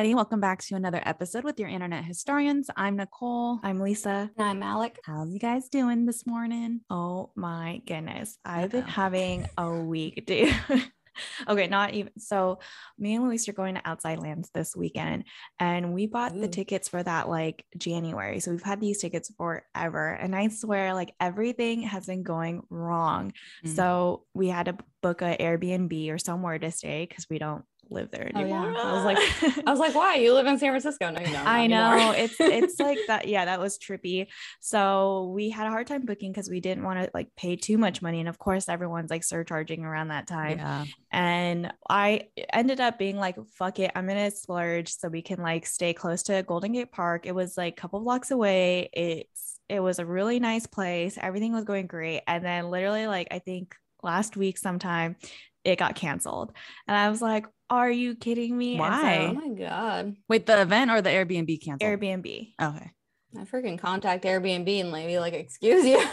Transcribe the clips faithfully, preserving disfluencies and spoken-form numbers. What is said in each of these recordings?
everybody. Welcome back to another episode with your internet historians. I'm Nicole. I'm Lisa. And I'm Alec. How's you guys doing this morning? Oh my goodness. I've been Uh-oh. having a week, dude. Okay, not even. So me and Luis are going to Outside Lands this weekend, and we bought Ooh. the tickets for that like January. So we've had these tickets forever. And I swear, like everything has been going wrong. Mm. So we had to book a Airbnb or somewhere to stay because we don't live there Oh, anymore. yeah. I was like, I was like, why? You live in San Francisco? No, you don't. I know anymore. it's it's like that. Yeah, that was trippy. So we had a hard time booking because we didn't want to like pay too much money, and of course everyone's like surcharging around that time. Yeah. And I ended up being like, fuck it, I'm gonna splurge so we can like stay close to Golden Gate Park. It was like a couple blocks away. It's it was a really nice place. Everything was going great, and then literally like I think last week sometime it got canceled, and I was like, are you kidding me? Why? Oh my God. Wait, the event or the Airbnb canceled? Airbnb. Okay. I freaking contact Airbnb and maybe like, excuse you.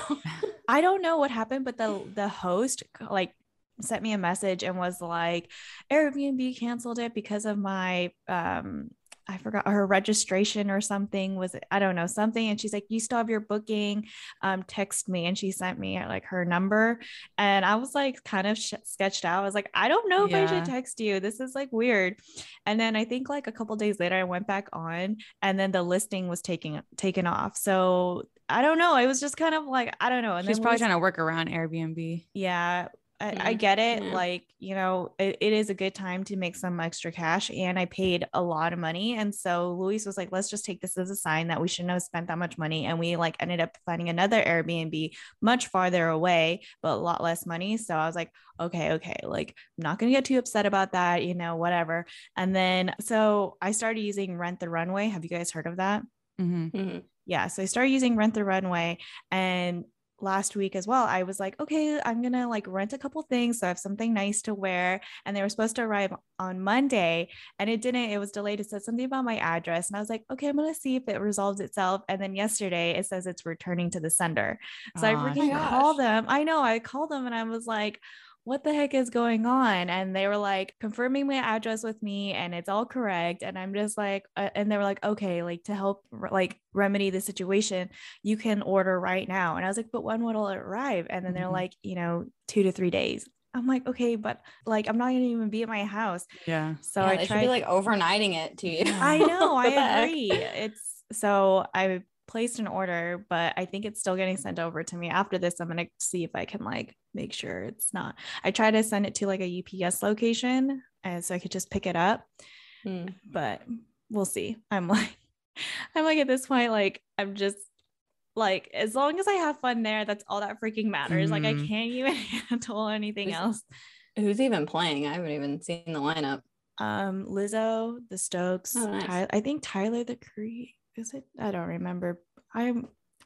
I don't know what happened, but the the host like sent me a message and was like, Airbnb canceled it because of my um I forgot her registration or something was, I don't know, something. And she's like, you still have your booking, um, text me. And she sent me like her number. And I was like kind of sh- sketched out. I was like, I don't know if Yeah. I should text you. This is like weird. And then I think like a couple days later, I went back on and then the listing was taking taken off. So I don't know. It was just kind of like, I don't know. And She's then probably we- trying to work around Airbnb. yeah. I, I Mm, get it. yeah. Like, you know, it, it is a good time to make some extra cash, and I paid a lot of money. And so Luis was like, let's just take this as a sign that we shouldn't have spent that much money. And we like ended up finding another Airbnb much farther away, but a lot less money. So I was like, okay, okay, like I'm not going to get too upset about that, you know, whatever. And then, so I started using Rent the Runway. Have you guys heard of that? Mm-hmm. Mhm. Yeah. So I started using Rent the Runway, and last week as well, I was like, okay, I'm going to like rent a couple things. So I have something nice to wear. And they were supposed to arrive on Monday, and it didn't, it was delayed. It said something about my address. And I was like, okay, I'm going to see if it resolves itself. And then yesterday it says it's returning to the sender. So I Aw, freaking shit. called them. I know I called them and I was like, what the heck is going on? And they were like confirming my address with me and it's all correct. And I'm just like, uh, and they were like, okay, like to help r- like remedy the situation, you can order right now. And I was like, but when will it arrive? And then they're Mhm. like, you know, two to three days. I'm like, okay, but like, I'm not going to even be at my house. Yeah. So Yeah, I they tried. should be like overnighting it to you. I know, What I the heck? agree. It's so I placed an order, but I think it's still getting sent over to me. After this, I'm gonna see if I can like make sure it's not. I try to send it to like a U P S location, and so I could just pick it up, Mm. but we'll see. I'm like, I'm like at this point, like I'm just like, as long as I have fun there, that's all that freaking matters. Like I Mhm. can't even handle anything Who's- else. Who's even playing? I haven't even seen the lineup. Um, Lizzo, the Stokes, Oh, nice. Ty- I think Tyler the Creator. Is it? I don't remember. I'm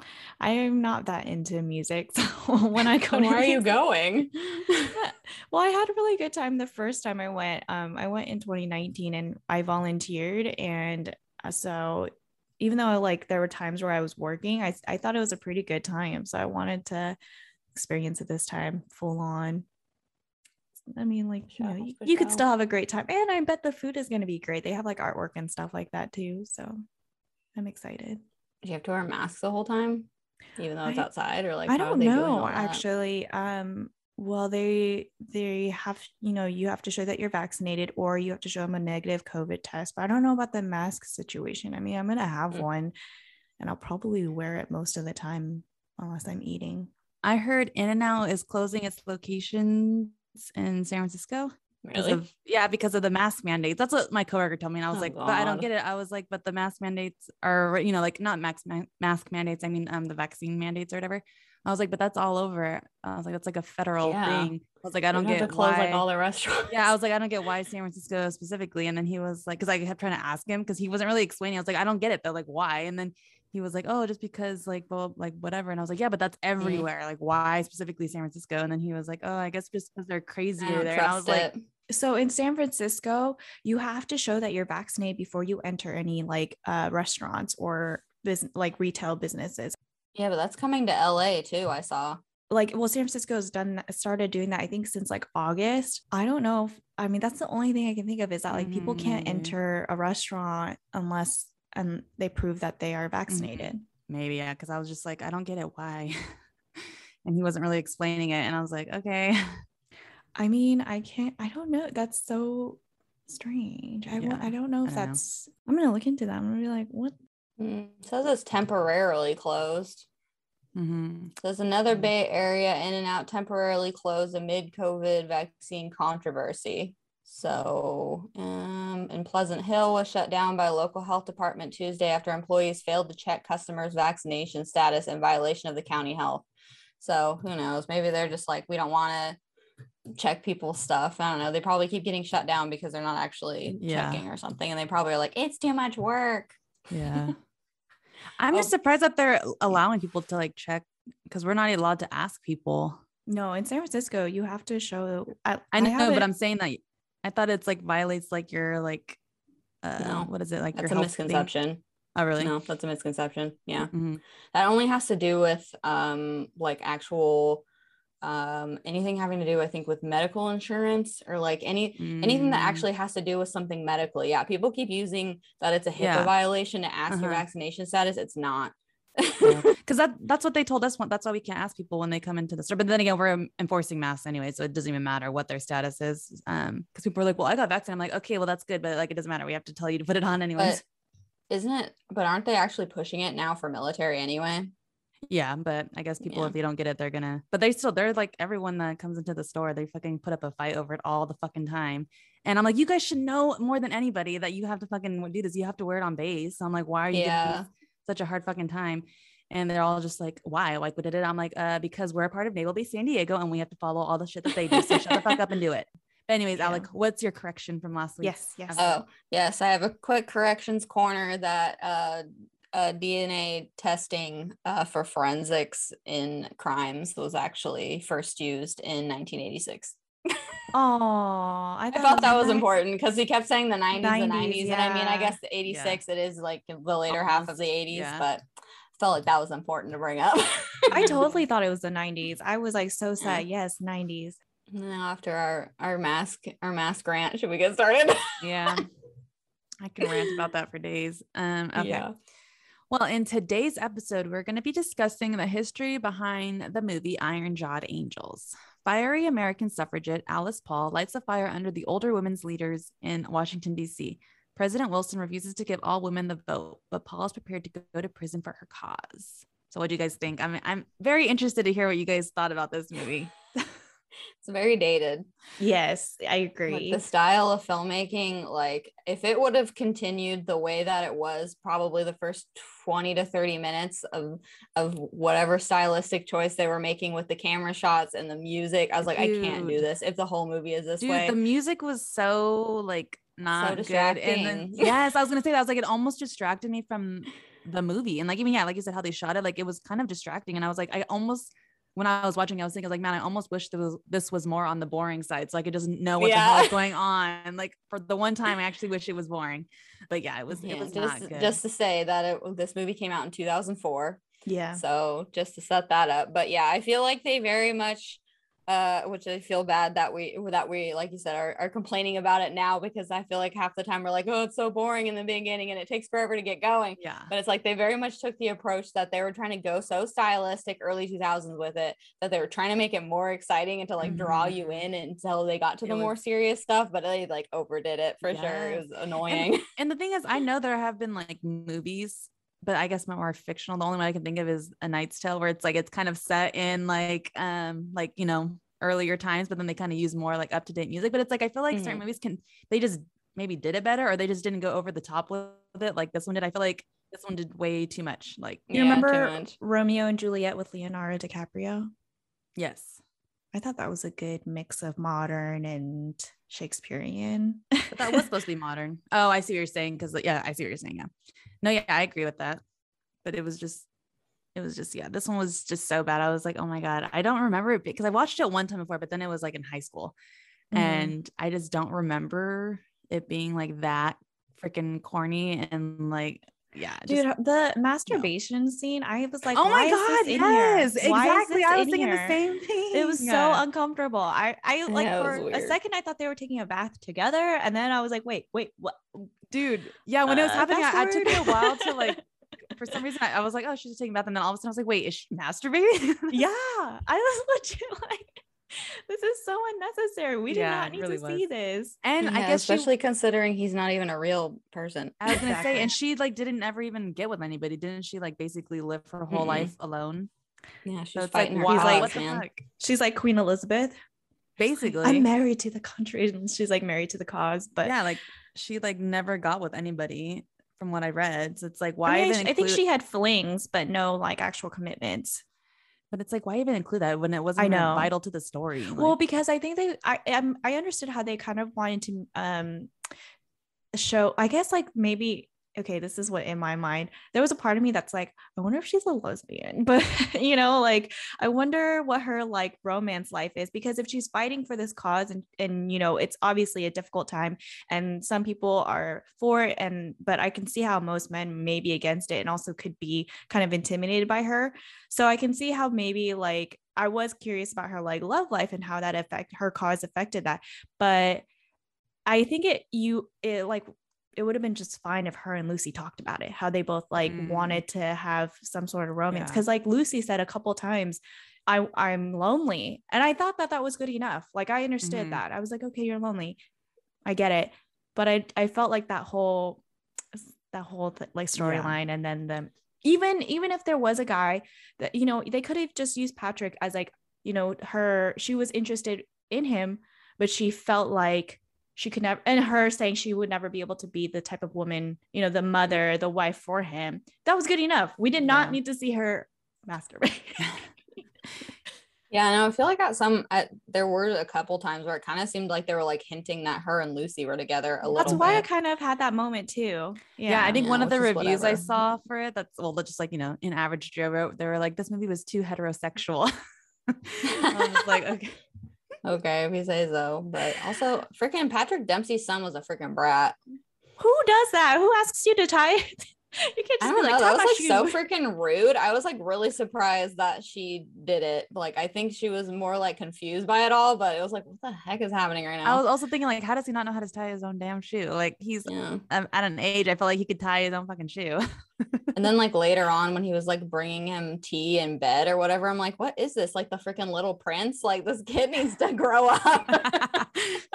I am not that into music. So when I go Then to why are you these- going? well, I had a really good time the first time I went. Um, I went in twenty nineteen and I volunteered, and uh, so even though like there were times where I was working, I I thought it was a pretty good time. So I wanted to experience it this time full on. I mean, like, you know, Sure, you, for you could sure. still have a great time. And I bet the food is going to be great. They have like artwork and stuff like that too. So I'm excited. Do you have to wear masks the whole time, even though it's I- outside, or like I how are don't they doing know all that? actually. Um, well, they they have, you know, you have to show that you're vaccinated or you have to show them a negative COVID test. But I don't know about the mask situation. I mean, I'm gonna have Mm. one, and I'll probably wear it most of the time unless I'm eating. I heard In-N-Out is closing its locations in San Francisco. Because Really? of, yeah, because of the mask mandates. That's what my coworker told me. And I was Oh, like, but I don't God. get it. I was like, but the mask mandates are, you know, like not mask ma- mask mandates. I mean, um, the vaccine mandates or whatever. I was like, but that's all over. I was like, that's like a federal Yeah. thing. I was like, I don't They'd have get to close why. like all the restaurants. Yeah, I was like, I don't get why San Francisco specifically. And then he was like, because I kept trying to ask him because he wasn't really explaining. I was like, I don't get it though. Like, why? And then he was like, oh, just because like, well, like whatever. And I was like, yeah, but that's everywhere. Like, why specifically San Francisco? And then he was like, oh, I guess just because they're I crazier don't there. And I was trust like, it. So in San Francisco, you have to show that you're vaccinated before you enter any like uh, restaurants or business, like retail businesses. Yeah, but that's coming to L A too. I saw. Like, well, San Francisco's done started doing that, I think, since like August. I don't know if I mean, that's the only thing I can think of is that like people can't Mhm. enter a restaurant unless and they prove that they are Mhm. vaccinated. Maybe, yeah, because I was just like, I don't get it. Why? And he wasn't really explaining it. And I was like, okay. I mean, I can't, I don't know. That's so strange. I want, Yeah, I don't know I if don't know. that's, I'm gonna look into that. I'm gonna be like, what? Mm, says it's temporarily closed. Mhm. There's another Mm. Bay Area in and out temporarily closed amid COVID vaccine controversy. So, um, in Pleasant Hill was shut down by a local health department Tuesday after employees failed to check customers' vaccination status in violation of the county health. So, who knows? Maybe they're just like, we don't want to check people's stuff. I don't know. They probably keep getting shut down because they're not actually Yeah. checking or something. And they probably are like, it's too much work. Yeah. I'm Oh. just surprised that they're allowing people to like check because we're not allowed to ask people. No, in San Francisco, you have to show. I, I know, haven't- but I'm saying that I thought it's like violates like your like, uh, No, what is it like? That's your a health thing? misconception. Oh, really? No, that's a misconception. Yeah. Mhm. That only has to do with um like actual um anything having to do, I think, with medical insurance or like any anything that Mm. actually has to do with something medical. Yeah, people keep using that it's a HIPAA Yeah. violation to ask your Uh-huh. vaccination status. It's not. Because that that's what they told us. That's why we can't ask people when they come into the store. But then again, we're enforcing masks anyway, so it doesn't even matter what their status is. Um, because people are like, "Well, I got vaccinated." I'm like, "Okay, well, that's good, but like, it doesn't matter. We have to tell you to put it on anyways." But isn't it? But aren't they actually pushing it now for military anyway? Yeah, but I guess people, Yeah. if they don't get it, they're gonna. But they still, they're like everyone that comes into the store, they fucking put up a fight over it all the fucking time. And I'm like, you guys should know more than anybody that you have to fucking do this. You have to wear it on base. So I'm like, why are you giving Yeah. us such a hard fucking time? And they're all just like, why? Like, what did it? I'm like, uh, because we're a part of Naval Base San Diego and we have to follow all the shit that they do. So shut the fuck up and do it. But anyways, Yeah. Alec, what's your correction from last week? Yes, yes. Oh, yes. I have a quick corrections corner that uh, uh, D N A testing uh, for forensics in crimes was actually first used in nineteen eighty-six. Oh, I I thought, thought that was nice. important because he kept saying the nineties, the nineties, nineties. And I mean, I yeah. guess the eighty-six, it is like the later half of Almost, the eighties, yeah. but I felt like that was important to bring up. I totally thought it was the nineties. I was like so sad. Yeah. Yes, nineties. Now after our our mask our mask rant, should we get started? Yeah. I can rant about that for days. Um, okay. Yeah. Well, in today's episode, we're going to be discussing the history behind the movie Iron Jawed Angels. Fiery American suffragette Alice Paul lights a fire under the older women's leaders in Washington, D C. President Wilson refuses to give all women the vote, but Paul is prepared to go to prison for her cause. So what do you guys think? I mean, I'm very interested to hear what you guys thought about this movie. It's very dated. Yes, I Like agree. the style of filmmaking, like if it would have continued the way that it was, probably the first twenty to thirty minutes of of whatever stylistic choice they were making with the camera shots and the music, I was like, I can't do Dude. this if the whole movie is this Dude, way. the music was so like not good. distracting. And then yes, I was gonna say that. I was like, it almost distracted me from the movie. And like even yeah, like you said, how they shot it, like it was kind of distracting. And I was like, I almost when I was watching, I was thinking like, man, I almost wish there was this was more on the boring side. So I could just know what Yeah. the hell is going on. Like for the one time, I actually wish it was boring. But yeah, it was Yeah, it was just not good. just to say that it, this movie came out in two thousand four. Yeah. So just to set that up. But yeah, I feel like they very much uh which I feel bad that we that we like you said are, are complaining about it now, because I feel like half the time we're like, oh, it's so boring in the beginning and it takes forever to get going. yeah. But it's like they very much took the approach that they were trying to go so stylistic early two thousands with it, that they were trying to make it more exciting and to like draw you Mhm. in until they got to It the more was- serious stuff, but they like overdid it for sure. It Yes. was annoying. And the thing is, I know there have been like movies, but I guess more fictional. The only one I can think of is A Knight's Tale, where it's like it's kind of set in like um like you know earlier times, but then they kind of use more like up to date music. But it's like I feel like certain Mhm. movies can they just maybe did it better, or they just didn't go over the top with it like this one did. I feel like this one did way too much. Like You Yeah, too remember much. Romeo and Juliet with Leonardo DiCaprio? yes, I thought that was a good mix of modern and Shakespearean. but that was supposed to be modern. Oh, I see what you're saying. Because yeah, I see what you're saying. Yeah, no, yeah, I agree with that. But it was just. It was just, yeah, this one was just so bad. I was like, oh my God, I don't remember it because I watched it one time before, but then it was like in high school. Mhm. And I just don't remember it being like that freaking corny and like yeah, Dude, just, the masturbation no. scene, I was like, oh why my God, is this in yes, here? Why exactly. is I was in thinking here? the same thing. It was so uncomfortable. I, I like yeah, for a second, I thought they were taking a bath together. And then I was like, wait, wait, what? Dude, yeah, when uh, it was happening, I, it took me a while to like, for some reason, I, I was like, oh, she's just taking a bath. And then all of a sudden I was like, wait, is she masturbating? Yeah, I was legit like, this is so unnecessary. We yeah, did not need really to was. see this. And yeah, I guess especially she, considering he's not even a real person. I was gonna exactly. say, and she like didn't ever even get with anybody, didn't she? Like basically live her whole mm-hmm. life alone. Yeah, she's so fighting like, her wow, cause, what the man. fuck? She's like Queen Elizabeth. Basically, like, I'm married to the country, and she's like married to the cause. But yeah, like she like never got with anybody from what I read. So it's like, why I mean, even? I, include- I think she had flings, but no like actual commitments. But it's like, why even include that when it wasn't I know. vital to the story? Like, well, because I think they, I am, I understood how they kind of wanted to um show, I guess, like maybe, okay, this is what in my mind, there was a part of me that's like, I wonder if she's a lesbian, but you know, like, I wonder what her like romance life is, because if she's fighting for this cause and, and, you know, it's obviously a difficult time and some people are for it. And, but I can see how most men may be against it and also could be kind of intimidated by her. So I can see how maybe like, I was curious about her like love life and how that affect her cause affected that. But I think it, you, it like, it would have been just fine if her and Lucy talked about it, how they both like mm. wanted to have some sort of romance. Yeah. Cause like Lucy said a couple times, I I'm lonely. And I thought that that was good enough. Like I understood mm-hmm. that. I was like, okay, you're lonely. I get it. But I, I felt like that whole, that whole th- like storyline. Yeah. And then the, even, even if there was a guy that, you know, they could have just used Patrick as like, you know, her, she was interested in him, but she felt like she could never, and her saying she would never be able to be the type of woman, you know, the mother, the wife for him. That was good enough. We did not yeah. need to see her masturbate. Yeah, no, I feel like at some, at, there were a couple times where it kind of seemed like they were like hinting that her and Lucy were together a that's little bit. That's why I kind of had that moment too. Yeah, yeah I think yeah, one of the reviews whatever. I saw for it, that's, well, just like, you know, in Average Joe wrote, they were like, this movie was too heterosexual. I was like, okay. Okay, if you say so. But also, freaking Patrick Dempsey's son was a freaking brat. Who does that? Who asks you to tie? You can't just I don't be know. like, That was like shoes. so freaking rude. I was like really surprised that she did it. Like, I think she was more like confused by it all, but it was like, what the heck is happening right now? I was also thinking, like, how does he not know how to tie his own damn shoe? Like, he's yeah. um, at an age, I felt like he could tie his own fucking shoe. And then like later on when he was like bringing him tea in bed or whatever, I'm like, what is this? Like the freaking Little Prince? Like this kid needs to grow up.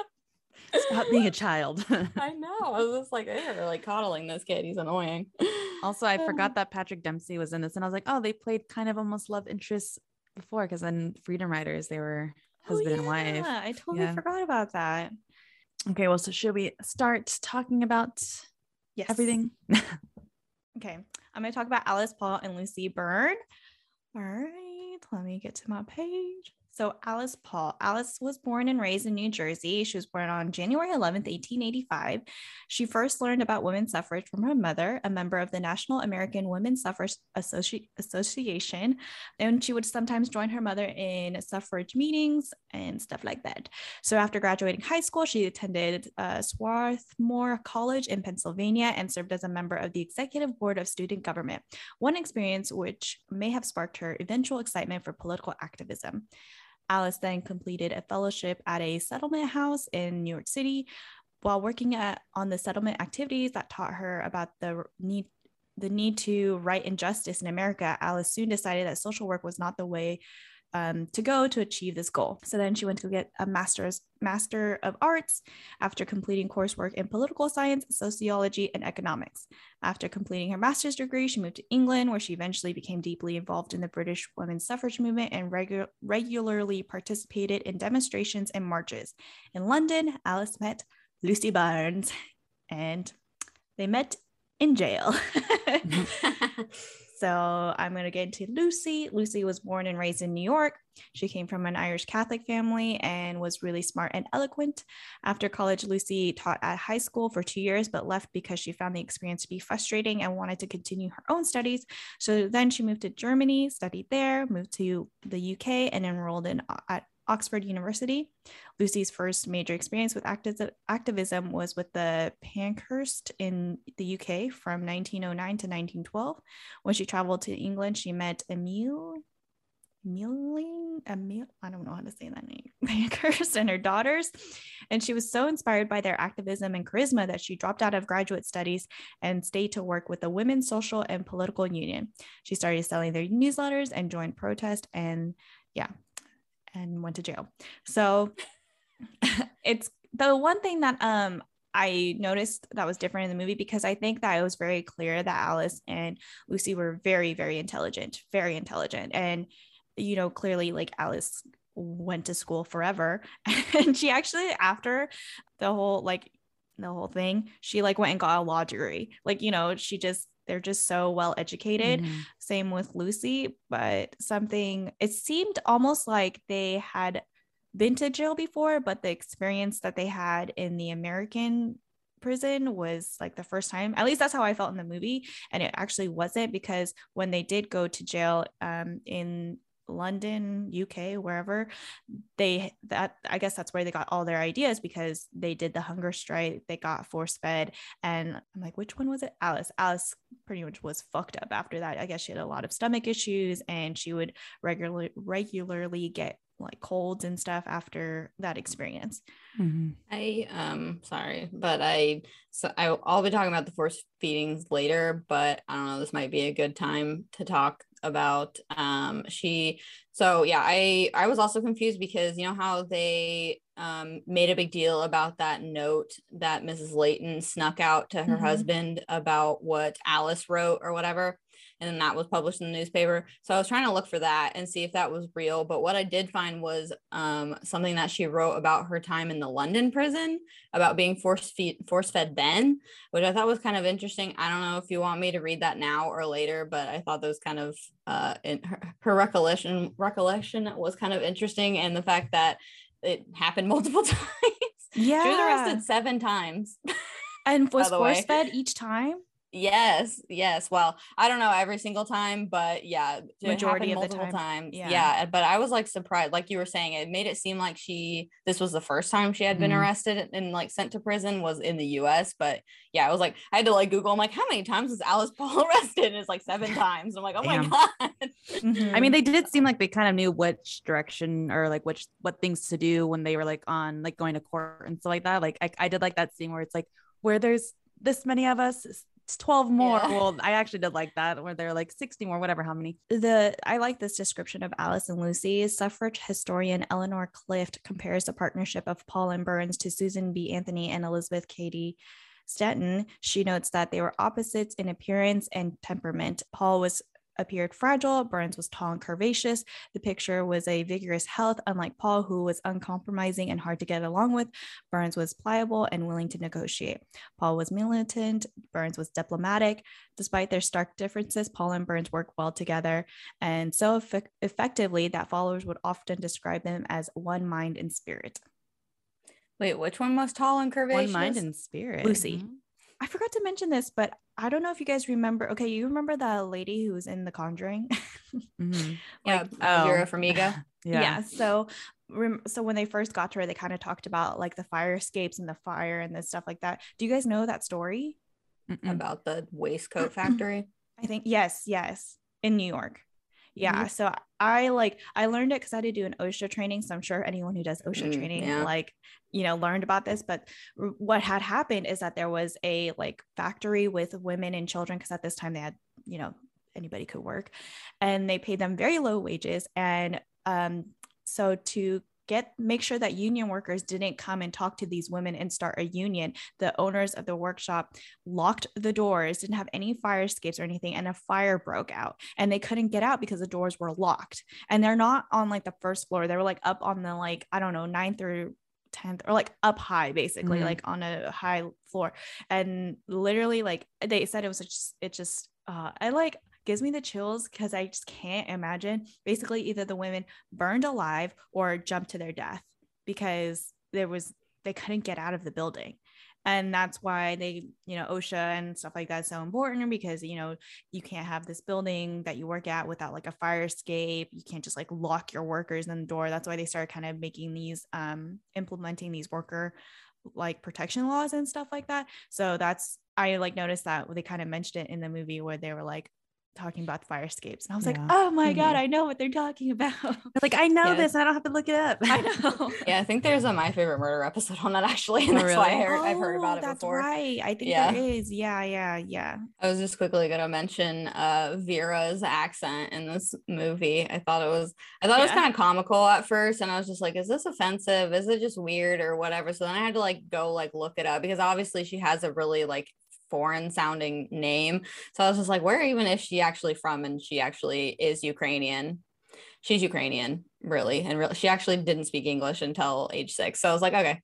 Stop being a child. I know. I was just like, they're like coddling this kid. He's annoying. Also, I forgot that Patrick Dempsey was in this, and I was like, oh, they played kind of almost love interests before, because then Freedom Writers, they were husband oh, yeah. and wife. I totally yeah. forgot about that. Okay, well, so should we start talking about yes. everything? Okay, I'm going to talk about Alice Paul and Lucy Byrne. All right, let me get to my page. So Alice Paul. Alice was born and raised in New Jersey. She was born on January eleventh, eighteen eighty-five. She first learned about women's suffrage from her mother, a member of the National American Women's Suffrage Associ- Association. And she would sometimes join her mother in suffrage meetings and stuff like that. So after graduating high school, she attended uh, Swarthmore College in Pennsylvania and served as a member of the executive board of student government, one experience which may have sparked her eventual excitement for political activism. Alice then completed a fellowship at a settlement house in New York City. While working at, on the settlement activities that taught her about the need, the need to right injustice in America, Alice soon decided that social work was not the way um, to go to achieve this goal. So then she went to get a master's Master of Arts after completing coursework in political science, sociology, and economics. After completing her master's degree, she moved to England, where she eventually became deeply involved in the British women's suffrage movement and regu- regularly participated in demonstrations and marches. In London, Alice met Lucy Barnes, and they met in jail. So I'm going to get into Lucy. Lucy was born and raised in New York. She came from an Irish Catholic family and was really smart and eloquent. After college, Lucy taught at high school for two years, but left because she found the experience to be frustrating and wanted to continue her own studies. So then she moved to Germany, studied there, moved to the U K, and enrolled in at Oxford University. Lucy's first major experience with acti- activism was with the Pankhurst in the U K from nineteen oh nine to nineteen twelve. When she traveled to England, she met Emile Emmeline, Emile, I don't know how to say that name, Pankhurst and her daughters. And she was so inspired by their activism and charisma that she dropped out of graduate studies and stayed to work with the Women's Social and Political Union. She started selling their newsletters and joined protest and yeah, and went to jail. So it's the one thing that um I noticed that was different in the movie, because I think that it was very clear that Alice and Lucy were very, very intelligent, very intelligent. And you know, clearly like Alice went to school forever, and she actually, after the whole like the whole thing, she like went and got a law degree. Like, you know, she just, they're just so well educated. Mm-hmm. Same with Lucy, but something, it seemed almost like they had been to jail before, but the experience that they had in the American prison was like the first time. At least that's how I felt in the movie. And it actually wasn't, because when they did go to jail um in London, U K, wherever, they that I guess that's where they got all their ideas, because they did the hunger strike, they got force fed, and I'm like, which one was it? Alice. Alice pretty much was fucked up after that. I guess she had a lot of stomach issues, and she would regularly regularly get like colds and stuff after that experience. Mm-hmm. I um sorry, but I so I, I'll be talking about the force feedings later, but I don't know, this might be a good time to talk about um she so yeah I I was also confused, because you know how they um made a big deal about that note that Missus Layton snuck out to her mm-hmm. husband about what Alice wrote or whatever, and then that was published in the newspaper. So I was trying to look for that and see if that was real, but what I did find was um something that she wrote about her time in the London prison, about being force feed force fed then, which I thought was kind of interesting. I don't know if you want me to read that now or later, but I thought that was kind of uh in her, her recollection recollection was kind of interesting, and the fact that it happened multiple times. Yeah, she was arrested seven times and was force fed each time. Yes, yes. Well, I don't know every single time, but yeah, majority of the multiple time. times. Yeah. yeah, but I was like surprised, like you were saying, it made it seem like she this was the first time she had been mm-hmm. arrested and like sent to prison was in the U S. But yeah, I was like, I had to like Google. I'm like, how many times was Alice Paul arrested? And it's like seven times. I'm like, oh Damn. my god. Mm-hmm. I mean, they did seem like they kind of knew which direction or like which what things to do when they were like on like going to court and stuff like that. Like I, I did like that scene where it's like, where there's this many of us, it's twelve more. Yeah. Well, I actually did like that, where they're like sixty more, whatever, how many. The I like this description of Alice and Lucy. Suffrage historian Eleanor Clift compares the partnership of Paul and Burns to Susan B. Anthony and Elizabeth Cady Stanton. She notes that they were opposites in appearance and temperament. Paul was appeared fragile. Burns was tall and curvaceous. The picture was a vigorous health, unlike Paul, who was uncompromising and hard to get along with. Burns was pliable and willing to negotiate. Paul was militant. Burns was diplomatic. Despite their stark differences, Paul and Burns worked well together, and so eff- effectively that followers would often describe them as one mind and spirit. Wait, which one was tall and curvaceous? One mind and spirit. Lucy. Mm-hmm. I forgot to mention this, but I don't know if you guys remember. Okay, you remember the lady who was in The Conjuring? mm-hmm. Like, yeah, Vera oh. Farmiga. yeah. yeah. So, so when they first got to her, they kind of talked about like the fire escapes and the fire and the stuff like that. Do you guys know that story Mm-mm. about the waistcoat factory? I think yes, yes, in New York. Yeah. Mm-hmm. So I like, I learned it because I had to do an OSHA training. So I'm sure anyone who does OSHA mm, training, yeah. like, you know, learned about this. But r- what had happened is that there was a like factory with women and children, because at this time they had, you know, anybody could work, and they paid them very low wages. And um, so to get make sure that union workers didn't come and talk to these women and start a union, the owners of the workshop locked the doors, didn't have any fire escapes or anything, and a fire broke out and they couldn't get out because the doors were locked. And they're not on like the first floor, they were like up on the like I don't know ninth or tenth, or like up high, basically, mm-hmm. like on a high floor. And literally like they said it was just it just uh I like gives me the chills, because I just can't imagine. Basically, either the women burned alive or jumped to their death because there was they couldn't get out of the building. And that's why they, you know, OSHA and stuff like that is so important, because, you know, you can't have this building that you work at without like a fire escape. You can't just like lock your workers in the door. That's why they started kind of making these, um, implementing these worker like protection laws and stuff like that. So that's, I like noticed that they kind of mentioned it in the movie where they were like talking about the fire escapes. And I was Yeah. like, oh my Mhm. God, I know what they're talking about. Like, I know Yeah. this and I don't have to look it up. I know. Yeah, I think there's a My Favorite Murder episode on that actually, and Oh, that's why I really? heard, I've heard about Oh, it that's before. right. I think Yeah. there is. Yeah, yeah, yeah. I was just quickly gonna mention uh Vera's accent in this movie. I thought it was I thought it was Yeah. kind of comical at first, and I was just like, is this offensive? Is it just weird or whatever? So then I had to like go like look it up, because obviously she has a really like foreign sounding name. So I was just like, where even is she actually from? And she actually is Ukrainian. She's Ukrainian, really. And re- she actually didn't speak English until age six. So I was like, okay,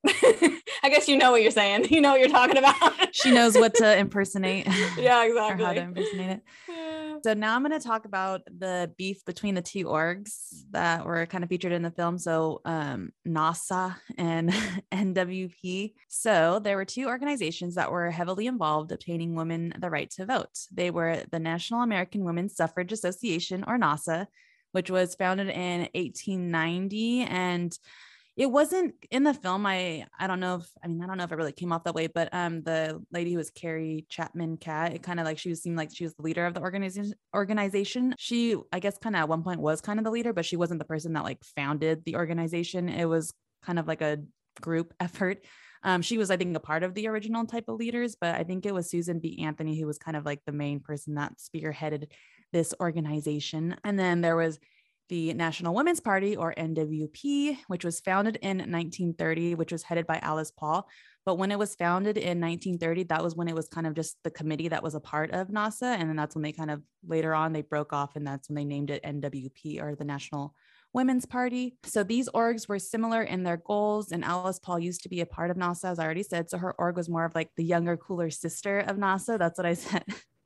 I guess you know what you're saying. You know what you're talking about. She knows what to impersonate. Yeah, Or exactly. how to impersonate it. So now I'm going to talk about the beef between the two orgs that were kind of featured in the film. So um, NASA and N W P. So there were two organizations that were heavily involved obtaining women the right to vote. They were the National American Women's Suffrage Association, or NASA, which was founded in eighteen ninety. And it wasn't in the film. I I don't know if I mean I don't know if it really came off that way, but um the lady who was Carrie Chapman Catt, it kind of like she was seemed like she was the leader of the organization organization. She I guess kind of at one point was kind of the leader, but she wasn't the person that like founded the organization. It was kind of like a group effort. Um, she was, I think, a part of the original type of leaders, but I think it was Susan B. Anthony who was kind of like the main person that spearheaded this organization. And then there was the National Women's Party, or N W P, which was founded in nineteen thirty, which was headed by Alice Paul. But when it was founded in nineteen thirty, that was when it was kind of just the committee that was a part of NASA. And then that's when they kind of later on they broke off, and that's when they named it N W P, or the National Women's Party. So these orgs were similar in their goals, and Alice Paul used to be a part of NASA, as I already said. So her org was more of like the younger, cooler sister of NASA. That's what I said.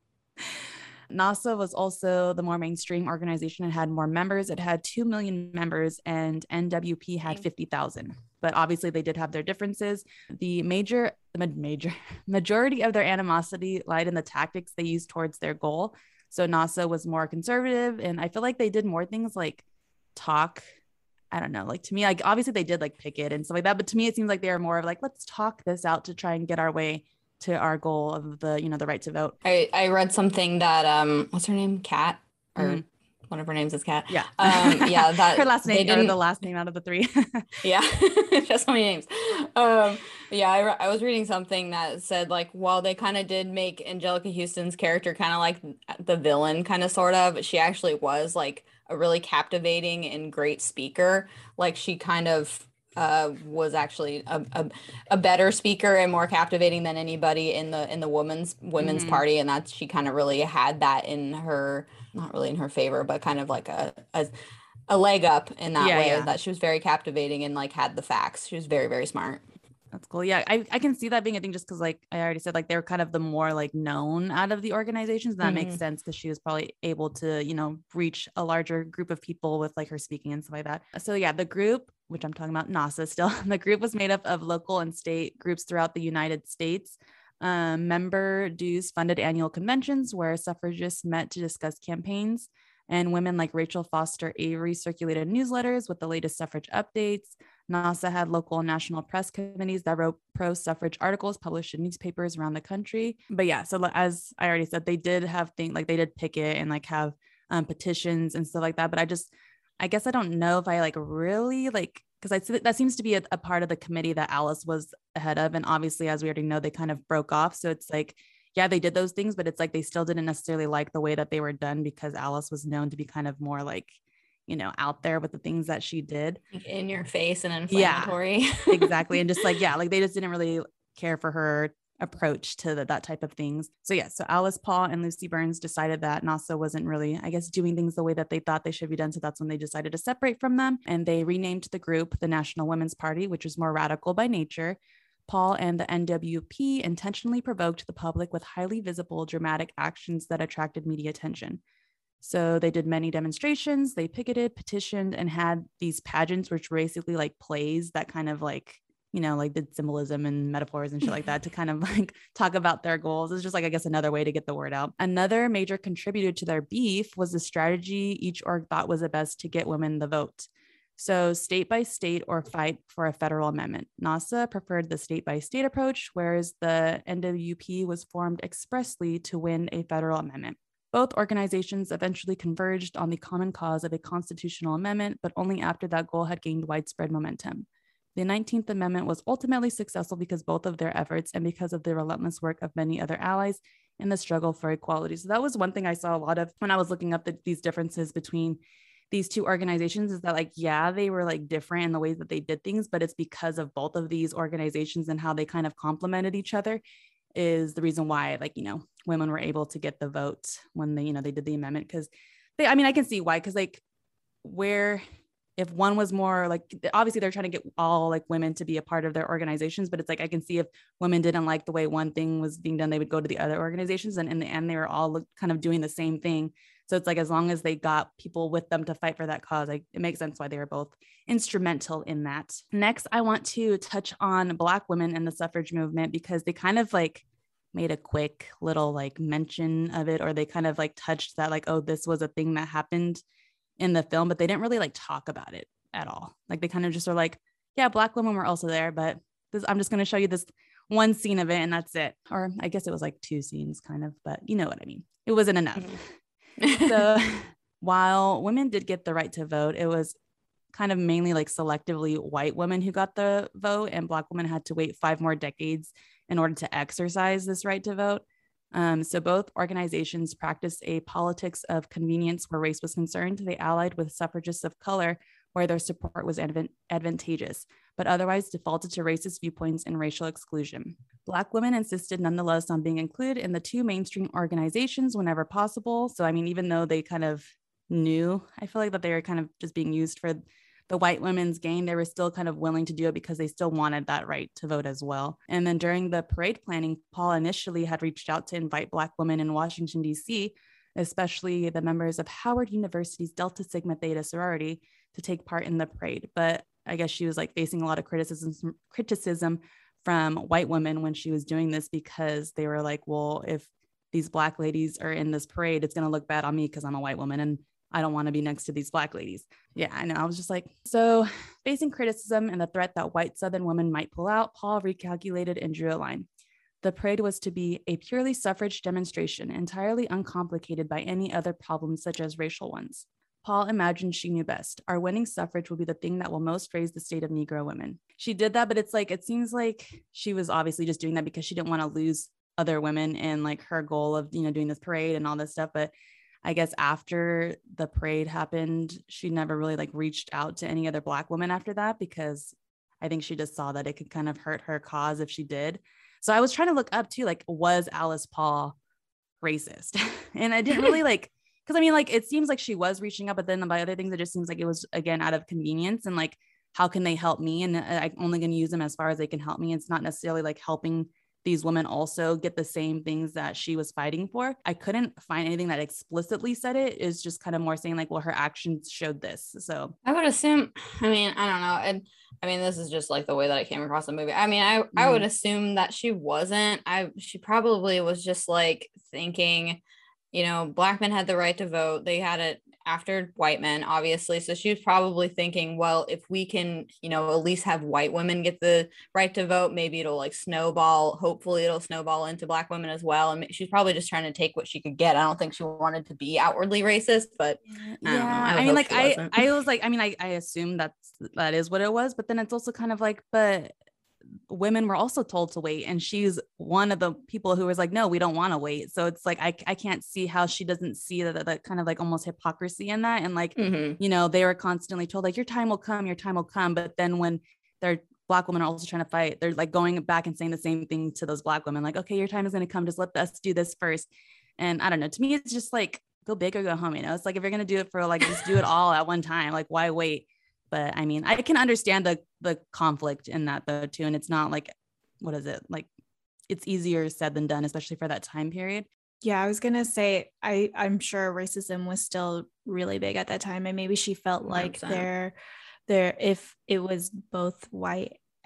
NASA was also the more mainstream organization. It had more members. It had two million members, and N W P had fifty thousand. But obviously they did have their differences. The major, the major majority of their animosity lied in the tactics they used towards their goal. So NASA was more conservative, and I feel like they did more things like talk. I don't know, like to me, like obviously they did like picket and stuff like that. But to me, it seems like they were more of like, let's talk this out to try and get our way to our goal of the, you know, the right to vote. I, I read something that um what's her name? Kat, or Mhm. one of her names is Kat. Yeah. Um yeah, that her last they name or didn't- the last name out of the three. Yeah, just so many names. Um, yeah, I, re- I was reading something that said like while they kind of did make Angelica Houston's character kind of like the villain, kind of sort of, she actually was like a really captivating and great speaker. Like she kind of uh was actually a, a, a better speaker and more captivating than anybody in the in the women's women's Mhm. party, and that she kind of really had that in her, not really in her favor, but kind of like a, a a leg up in that Yeah, way, yeah. that she was very captivating and like had the facts. She was very, very smart. That's cool. Yeah, I, I can see that being a thing just because, like I already said, like they're kind of the more like known out of the organizations. And that makes Mhm. sense because she was probably able to, you know, reach a larger group of people with like her speaking and stuff like that. So yeah, the group, which I'm talking about NASA still, the group was made up of local and state groups throughout the United States. Um, member dues funded annual conventions where suffragists met to discuss campaigns. And women like Rachel Foster Avery circulated newsletters with the latest suffrage updates. NASA had local and national press committees that wrote pro-suffrage articles published in newspapers around the country. But yeah, so as I already said, they did have things like they did picket and like have um, petitions and stuff like that. But I just, I guess I don't know if I like really like, because I that seems to be a, a part of the committee that Alice was ahead of. And obviously, as we already know, they kind of broke off. So it's like, yeah, they did those things, but it's like they still didn't necessarily like the way that they were done because Alice was known to be kind of more like, you know, out there with the things that she did. In your face and Yeah. inflammatory. Exactly. And just like, yeah, like they just didn't really care for her approach to the, that type of things. So yeah, so Alice Paul and Lucy Burns decided that NASA wasn't really, I guess, doing things the way that they thought they should be done. So that's when they decided to separate from them. And they renamed the group the National Women's Party, which was more radical by nature. Paul and the N W P intentionally provoked the public with highly visible, dramatic actions that attracted media attention. So they did many demonstrations, they picketed, petitioned, and had these pageants, which were basically like plays that kind of like you know, like did symbolism and metaphors and shit like that to kind of like talk about their goals. It's just like, I guess, another way to get the word out. Another major contributor to their beef was the strategy each org thought was the best to get women the vote. So state by state or fight for a federal amendment. NASA preferred the state by state approach, whereas the N W P was formed expressly to win a federal amendment. Both organizations eventually converged on the common cause of a constitutional amendment, but only after that goal had gained widespread momentum. The nineteenth Amendment was ultimately successful because both of their efforts and because of the relentless work of many other allies in the struggle for equality. So that was one thing I saw a lot of when I was looking up the, these differences between these two organizations, is that like, yeah, they were like different in the ways that they did things, but it's because of both of these organizations and how they kind of complemented each other is the reason why, like, you know, women were able to get the vote when they, you know, they did the amendment. Because they, I mean, I can see why, because like where if one was more like, obviously they're trying to get all like women to be a part of their organizations, but it's like, I can see if women didn't like the way one thing was being done, they would go to the other organizations. And in the end, they were all kind of doing the same thing. So it's like, as long as they got people with them to fight for that cause, like, it makes sense why they were both instrumental in that. Next, I want to touch on Black women and the suffrage movement, because they kind of like made a quick little like mention of it, or they kind of like touched that like, oh, this was a thing that happened in the film, but they didn't really like talk about it at all. Like they kind of just are like, yeah, Black women were also there, but this, I'm just going to show you this one scene of it and that's it. Or I guess it was like two scenes kind of, but you know what I mean? It wasn't enough. Mm-hmm. So while women did get the right to vote, it was kind of mainly like selectively white women who got the vote, and Black women had to wait five more decades in order to exercise this right to vote. Um, so both organizations practiced a politics of convenience where race was concerned. They allied with suffragists of color where their support was adv- advantageous, but otherwise defaulted to racist viewpoints and racial exclusion. Black women insisted nonetheless on being included in the two mainstream organizations whenever possible. So, I mean, even though they kind of knew, I feel like that they were kind of just being used for the white women's gain, they were still kind of willing to do it because they still wanted that right to vote as well. And then during the parade planning, Paul initially had reached out to invite Black women in Washington, D C, especially the members of Howard University's Delta Sigma Theta sorority, to take part in the parade. But I guess she was like facing a lot of criticism, criticism from white women when she was doing this, because they were like, well, if these Black ladies are in this parade, it's going to look bad on me because I'm a white woman and I don't want to be next to these Black ladies. Yeah, I know. I was just like, so facing criticism and the threat that white Southern women might pull out, Paul recalculated and drew a line. The parade was to be a purely suffrage demonstration, entirely uncomplicated by any other problems such as racial ones. Paul imagined she knew best. Our winning suffrage will be the thing that will most raise the state of Negro women. She did that, but it's like, it seems like she was obviously just doing that because she didn't want to lose other women and like her goal of, you know, doing this parade and all this stuff. But I guess after the parade happened, she never really like reached out to any other Black women after that, because I think she just saw that it could kind of hurt her cause if she did. So I was trying to look up too, like, was Alice Paul racist? And I didn't really like, because I mean, like, it seems like she was reaching out, but then by other things, it just seems like it was, again, out of convenience and like, how can they help me? And I'm only going to use them as far as they can help me. It's not necessarily like helping these women also get the same things that she was fighting for. I couldn't find anything that explicitly said it. It's just kind of more saying like, well, her actions showed this. So I would assume, I mean, I don't know. And I mean, this is just like the way that I came across the movie. I mean, I, mm-hmm. I would assume that she wasn't, I, she probably was just like thinking, you know, Black men had the right to vote. They had it after white men, obviously. So she was probably thinking, well, if we can, you know, at least have white women get the right to vote, maybe it'll like snowball. Hopefully it'll snowball into Black women as well. And she's probably just trying to take what she could get. I don't think she wanted to be outwardly racist, but I yeah, I, I mean, like I, I was like, I mean, I, I assume that's, that is what it was, but then it's also kind of like, but women were also told to wait, and she's one of the people who was like, no, we don't want to wait. So it's like I, I can't see how she doesn't see that, that kind of like almost hypocrisy in that. And like, mm-hmm. you know, they were constantly told like, your time will come, your time will come. But then when they're Black women are also trying to fight, they're like going back and saying the same thing to those Black women, like, okay, your time is going to come, just let us do this first. And I don't know, to me it's just like, go big or go home, you know. It's like, if you're going to do it for like, just do it all at one time, like why wait? But I mean, I can understand the the conflict in that though too. And it's not like, what is it? Like, it's easier said than done, especially for that time period. Yeah, I was going to say, I, I'm sure racism was still really big at that time. And maybe she felt like there, there, if it was both white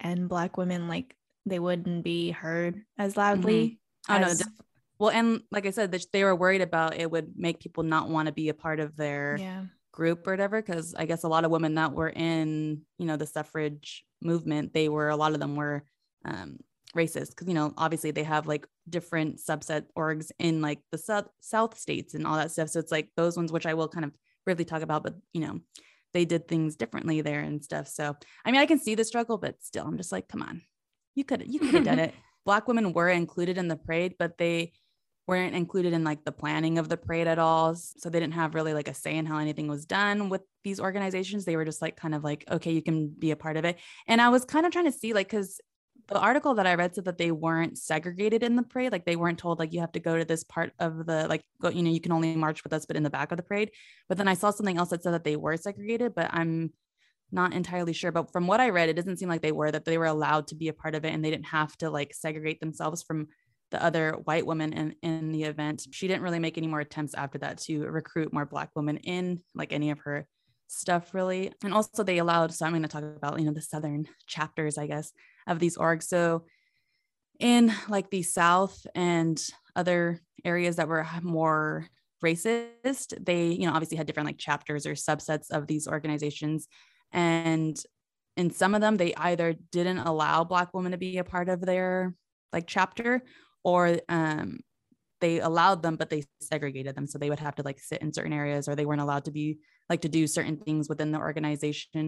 and Black women, like they wouldn't be heard as loudly. Mm-hmm. Oh as- no, def- well, and like I said, that they were worried about it would make people not want to be a part of their yeah. group or whatever, because I guess a lot of women that were in, you know, the suffrage movement, they were, a lot of them were um racist, because, you know, obviously they have like different subset orgs in like the south south states and all that stuff, so it's like those ones, which I will kind of briefly talk about, but you know, they did things differently there and stuff. So I mean, I can see the struggle, but still I'm just like, come on, you could you could have done it. Black women were included in the parade, but they weren't included in like the planning of the parade at all. So they didn't have really like a say in how anything was done with these organizations. They were just like, kind of like, okay, you can be a part of it. And I was kind of trying to see, like, cause the article that I read said that they weren't segregated in the parade. Like they weren't told like, you have to go to this part of the, like, go, you know, you can only march with us, but in the back of the parade. But then I saw something else that said that they were segregated, but I'm not entirely sure. But from what I read, it doesn't seem like they were, that they were allowed to be a part of it and they didn't have to like segregate themselves from the other white women in, in the event. She didn't really make any more attempts after that to recruit more Black women in like any of her stuff really. And also they allowed, so I'm going to talk about, you know, the Southern chapters, I guess, of these orgs. So in like the South and other areas that were more racist, they, you know, obviously had different like chapters or subsets of these organizations. And in some of them, they either didn't allow Black women to be a part of their like chapter, or um, they allowed them, but they segregated them. So they would have to like sit in certain areas, or they weren't allowed to be like to do certain things within the organization.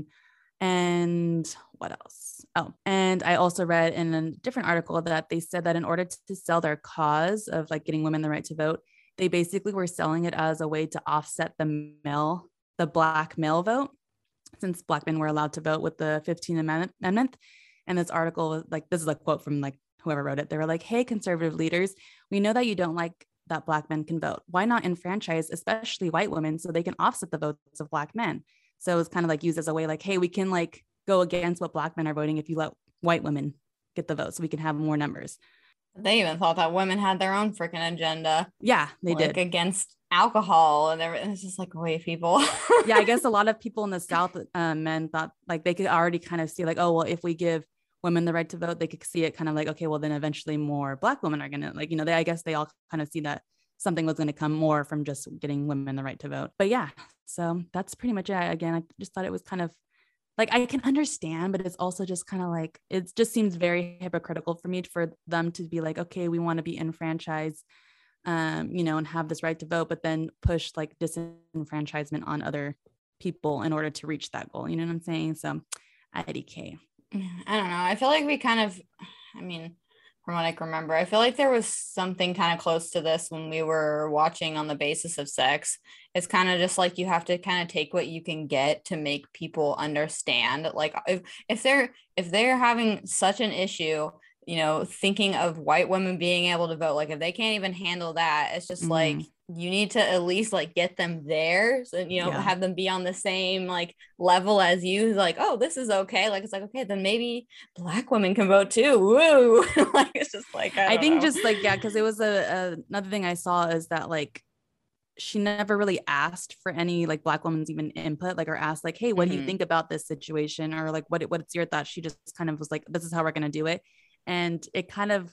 And what else? Oh, and I also read in a different article that they said that in order to sell their cause of like getting women the right to vote, they basically were selling it as a way to offset the male, the Black male vote, since Black men were allowed to vote with the fifteenth Amendment. And this article, like, this is a quote from like whoever wrote it. They were like, hey, conservative leaders, we know that you don't like that Black men can vote. Why not enfranchise, especially white women, so they can offset the votes of Black men? So it was kind of like used as a way like, hey, we can like go against what Black men are voting if you let white women get the vote, so we can have more numbers. They even thought that women had their own freaking agenda. Yeah, they like, did. Against alcohol and everything. It's just like, wait, people. Yeah, I guess a lot of people in the South, uh, men thought like they could already kind of see like, oh, well, if we give women the right to vote, they could see it kind of like, okay, well, then eventually more Black women are going to like, you know, they, I guess they all kind of see that something was going to come more from just getting women the right to vote. But yeah, so that's pretty much it. Again, I just thought it was kind of like, I can understand, but it's also just kind of like, it just seems very hypocritical for me for them to be like, okay, we want to be enfranchised, um, you know, and have this right to vote, but then push like disenfranchisement on other people in order to reach that goal. You know what I'm saying? So I D K. I don't know. I feel like we kind of, I mean, from what I can remember, I feel like there was something kind of close to this when we were watching On the Basis of Sex. It's kind of just like you have to kind of take what you can get to make people understand. Like if, if they're if they're having such an issue, you know, thinking of white women being able to vote, like if they can't even handle that, it's just mm-hmm. like you need to at least like get them there, so you know, yeah. have them be on the same like level as you. Like, oh, this is okay. Like it's like, okay, then maybe Black women can vote too. Woo! Like it's just like I, I think know. just like yeah, because it was a, a another thing I saw is that like she never really asked for any like Black women's even input, like or asked like, hey, what mm-hmm. do you think about this situation, or like what what's your thought? She just kind of was like, this is how we're gonna do it, and it kind of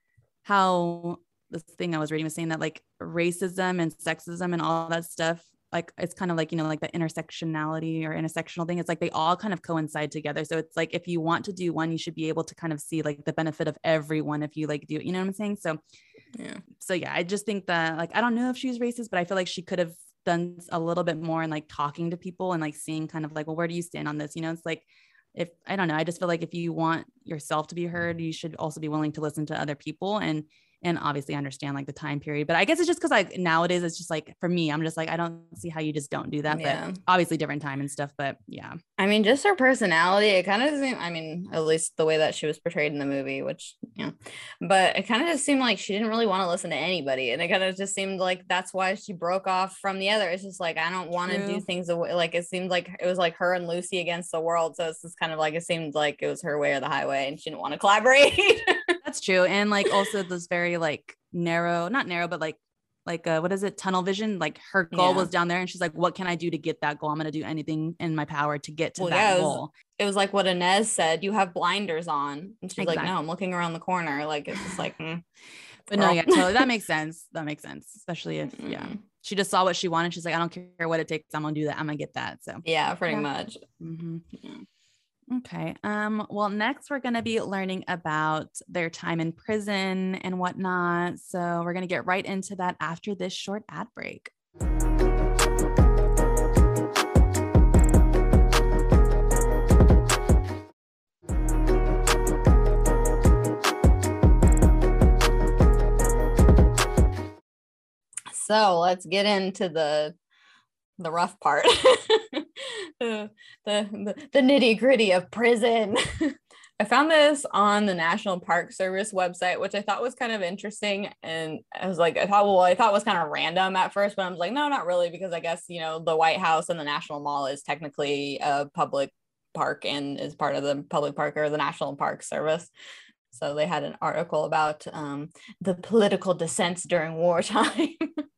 how. This thing I was reading was saying that like racism and sexism and all that stuff, like it's kind of like, you know, like the intersectionality or intersectional thing. It's like they all kind of coincide together. So it's like, if you want to do one, you should be able to kind of see like the benefit of everyone if you like do it, you know what I'm saying? So, yeah. So yeah, I just think that like, I don't know if she was racist, but I feel like she could have done a little bit more in like talking to people and like seeing kind of like, well, where do you stand on this? You know, it's like, if, I don't know, I just feel like if you want yourself to be heard, you should also be willing to listen to other people and And obviously understand like the time period, but I guess it's just because like nowadays it's just like, for me, I'm just like, I don't see how you just don't do that, yeah. But obviously different time and stuff, but yeah. I mean, just her personality, it kind of doesn't, I mean, at least the way that she was portrayed in the movie, which, you know, but it kind of just seemed like she didn't really want to listen to anybody. And it kind of just seemed like that's why she broke off from the other. It's just like, I don't want to do things away. Like, it seemed like it was like her and Lucy against the world. So it's just kind of like, it seemed like it was her way or the highway and she didn't want to collaborate. That's true. And like also this very like narrow, not narrow, but like like uh, what is it? Tunnel vision. Like her goal Yeah. was down there and she's like, what can I do to get that goal? I'm going to do anything in my power to get to Well, that yeah, it was, goal. it was like what Inez said, you have blinders on. And she's like, Exactly. no, I'm looking around the corner. Like, it's just like, mm, But no, girl. yeah, totally. That makes sense. That makes sense. Especially if, yeah, Mm. she just saw what she wanted. She's like, I don't care what it takes. I'm going to do that. I'm going to get that. So Yeah, pretty Yeah. much. mm-hmm. Yeah. Okay. Um, well, next we're going to be learning about their time in prison and whatnot. So we're going to get right into that after this short ad break. So let's get into the the rough part. the, the, the nitty gritty of prison. I found this on the National Park Service website, which I thought was kind of interesting. And I was like, I thought, well, I thought it was kind of random at first, but I was like, no, not really, because I guess, you know, the White House and the National Mall is technically a public park and is part of the public park or the National Park Service. So they had an article about um, the political dissents during wartime.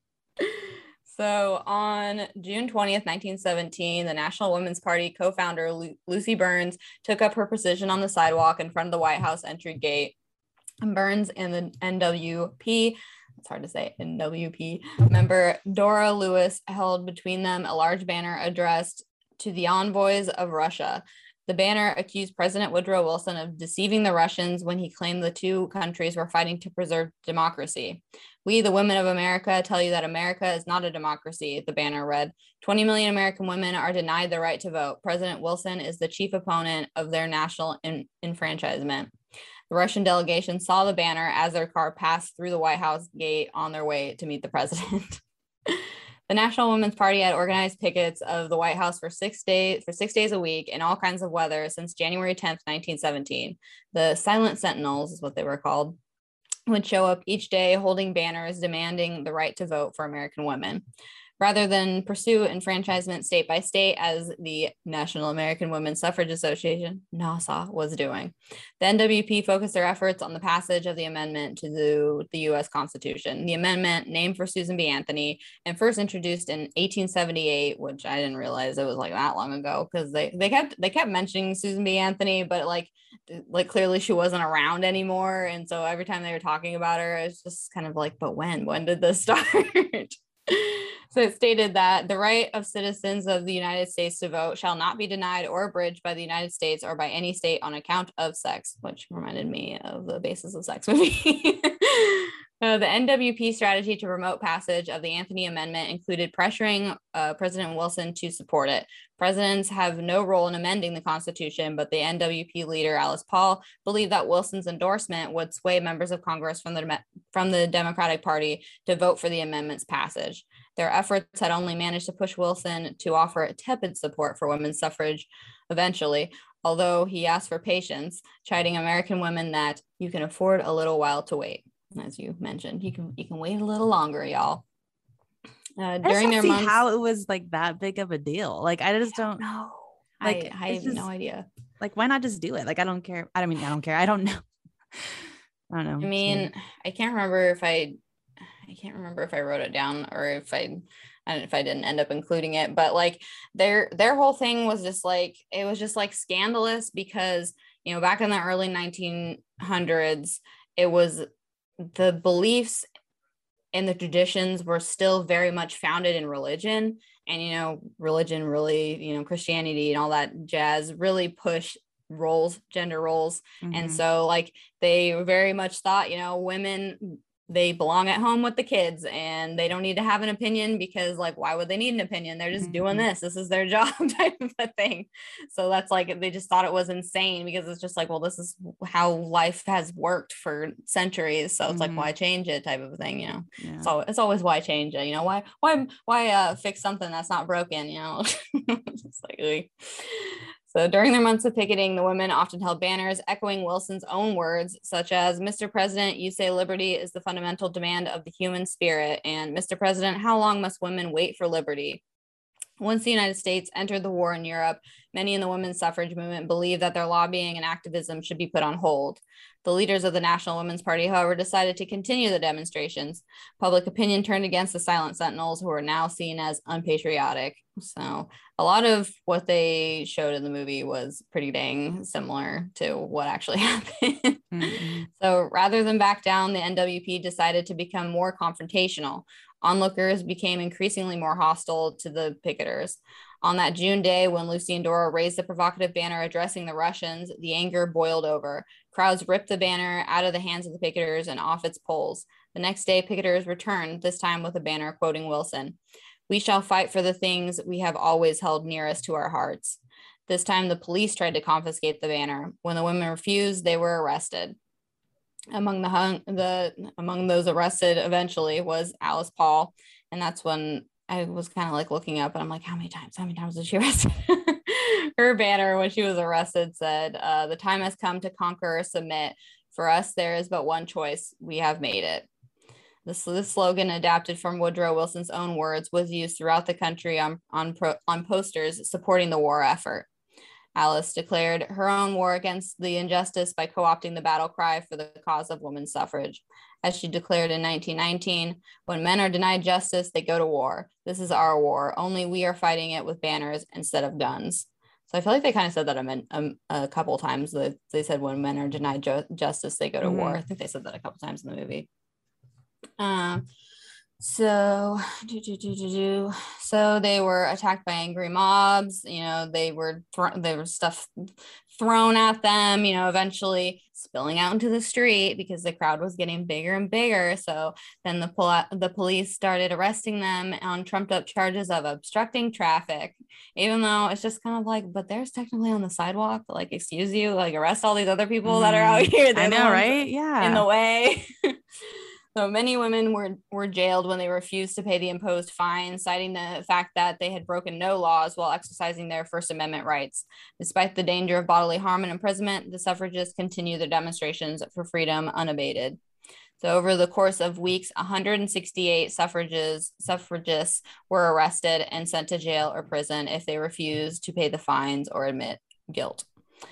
So on June twentieth, nineteen seventeen, the National Women's Party co-founder Lu- Lucy Burns took up her position on the sidewalk in front of the White House entry gate. And Burns and the N W P, it's hard to say, N W P member Dora Lewis held between them a large banner addressed to the envoys of Russia. The banner accused President Woodrow Wilson of deceiving the Russians when he claimed the two countries were fighting to preserve democracy. We, the women of America, tell you that America is not a democracy, the banner read. twenty million American women are denied the right to vote. President Wilson is the chief opponent of their national en- enfranchisement. The Russian delegation saw the banner as their car passed through the White House gate on their way to meet the president. The National Women's Party had organized pickets of the White House for six days for six days a week in all kinds of weather since January tenth, nineteen seventeen. The Silent Sentinels is what they were called, would show up each day holding banners demanding the right to vote for American women. Rather than pursue enfranchisement state by state as the National American Women's Suffrage Association, NASA, was doing, the N W P focused their efforts on the passage of the amendment to the, the U S Constitution. The amendment, named for Susan B. Anthony and first introduced in eighteen seventy-eight, which I didn't realize it was like that long ago, because they, they kept they kept mentioning Susan B. Anthony, but like like clearly she wasn't around anymore. And so every time they were talking about her, it's just kind of like, but when? When did this start? So it stated that the right of citizens of the United States to vote shall not be denied or abridged by the United States or by any state on account of sex, which reminded me of the basis of sex movie. Uh, the N W P strategy to promote passage of the Anthony Amendment included pressuring uh, President Wilson to support it. Presidents have no role in amending the Constitution, but the N W P leader, Alice Paul, believed that Wilson's endorsement would sway members of Congress from the, from the Democratic Party to vote for the amendment's passage. Their efforts had only managed to push Wilson to offer a tepid support for women's suffrage eventually, although he asked for patience, chiding American women that you can afford a little while to wait. As you mentioned, you can you can wait a little longer, y'all. Uh, during their see months, how it was like that big of a deal. Like I just don't know. Like I, I have just, no idea. Like why not just do it? Like I don't care. I don't mean I don't care. I don't know. I don't know. I mean, so. I can't remember if I I can't remember if I wrote it down or if I I don't know if I didn't end up including it, but like their their whole thing was just like it was just like scandalous because, you know, back in the early nineteen hundreds, it was the beliefs and the traditions were still very much founded in religion. And, you know, religion really, you know, Christianity and all that jazz really push roles, gender roles. Mm-hmm. And so like they very much thought, you know, women, they belong at home with the kids and they don't need to have an opinion because like, why would they need an opinion? They're just mm-hmm. doing this. This is their job type of a thing. So that's like, they just thought it was insane because it's just like, well, this is how life has worked for centuries. So it's mm-hmm. like, why change it type of a thing, you know? Yeah. So it's always why change it, you know, why, why, why uh, fix something that's not broken, you know? Just like, ugh. So during their months of picketing, the women often held banners echoing Wilson's own words, such as, Mister President, you say liberty is the fundamental demand of the human spirit, and Mister President, how long must women wait for liberty? Once the United States entered the war in Europe, many in the women's suffrage movement believed that their lobbying and activism should be put on hold. The leaders of the National Women's Party, however, decided to continue the demonstrations. Public opinion turned against the Silent Sentinels, who were now seen as unpatriotic. So a lot of what they showed in the movie was pretty dang similar to what actually happened. Mm-hmm. So rather than back down, the N W P decided to become more confrontational. Onlookers became increasingly more hostile to the picketers. On that June day, when Lucy and Dora raised the provocative banner addressing the Russians, the anger boiled over. Crowds ripped the banner out of the hands of the picketers and off its poles. The next day, picketers returned, this time with a banner quoting Wilson. "We shall fight for the things we have always held nearest to our hearts." This time, the police tried to confiscate the banner. When the women refused, they were arrested. Among the, hung, the among those arrested eventually was Alice Paul, and that's when I was kind of like looking up, and I'm like, how many times? How many times was she arrested? Her banner when she was arrested said, uh, "The time has come to conquer or submit. For us, there is but one choice. We have made it." This, this slogan, adapted from Woodrow Wilson's own words, was used throughout the country on on, pro, on posters supporting the war effort. Alice declared her own war against the injustice by co-opting the battle cry for the cause of women's suffrage. As she declared in nineteen nineteen, "When men are denied justice, they go to war. This is our war. Only we are fighting it with banners instead of guns." So I feel like they kind of said that a, a, a couple times. That they said when men are denied ju- justice, they go to mm-hmm. war. I think they said that a couple times in the movie. Um, so, do, do, do, do, do. so they were attacked by angry mobs. You know, they were th- there was stuff thrown at them. You know, eventually spilling out into the street because the crowd was getting bigger and bigger. So then the pol- the police started arresting them on trumped up charges of obstructing traffic, even though it's just kind of like, but there's technically on the sidewalk. Like, excuse you, like arrest all these other people mm. that are out here. They're I know, right? Yeah, in the way. So many women were, were jailed when they refused to pay the imposed fine, citing the fact that they had broken no laws while exercising their First Amendment rights. Despite the danger of bodily harm and imprisonment, the suffragists continued their demonstrations for freedom unabated. So over the course of weeks, one hundred sixty-eight suffragists, suffragists were arrested and sent to jail or prison if they refused to pay the fines or admit guilt.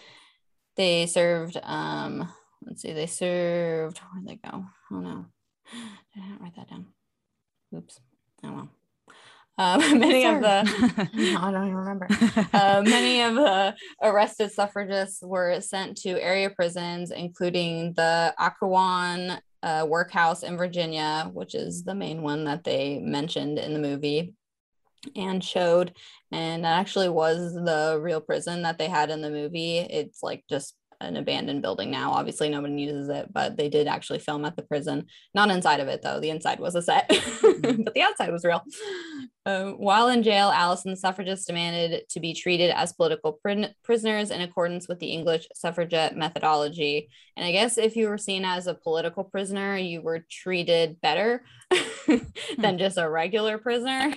They served, um, let's see, they served, where'd they go? Oh no. Did I not write that down? Oops. Oh well. Um, many of the no, I don't even remember. Uh, many of the arrested suffragists were sent to area prisons, including the Occoquan uh, workhouse in Virginia, which is the main one that they mentioned in the movie and showed. And that actually was the real prison that they had in the movie. It's like just an abandoned building now. Obviously nobody uses it, but they did actually film at the prison. Not inside of it though. The inside was a set, but the outside was real. Uh, while in jail, Alice and the suffragists demanded to be treated as political pr- prisoners in accordance with the English suffragette methodology. And I guess if you were seen as a political prisoner, you were treated better than just a regular prisoner.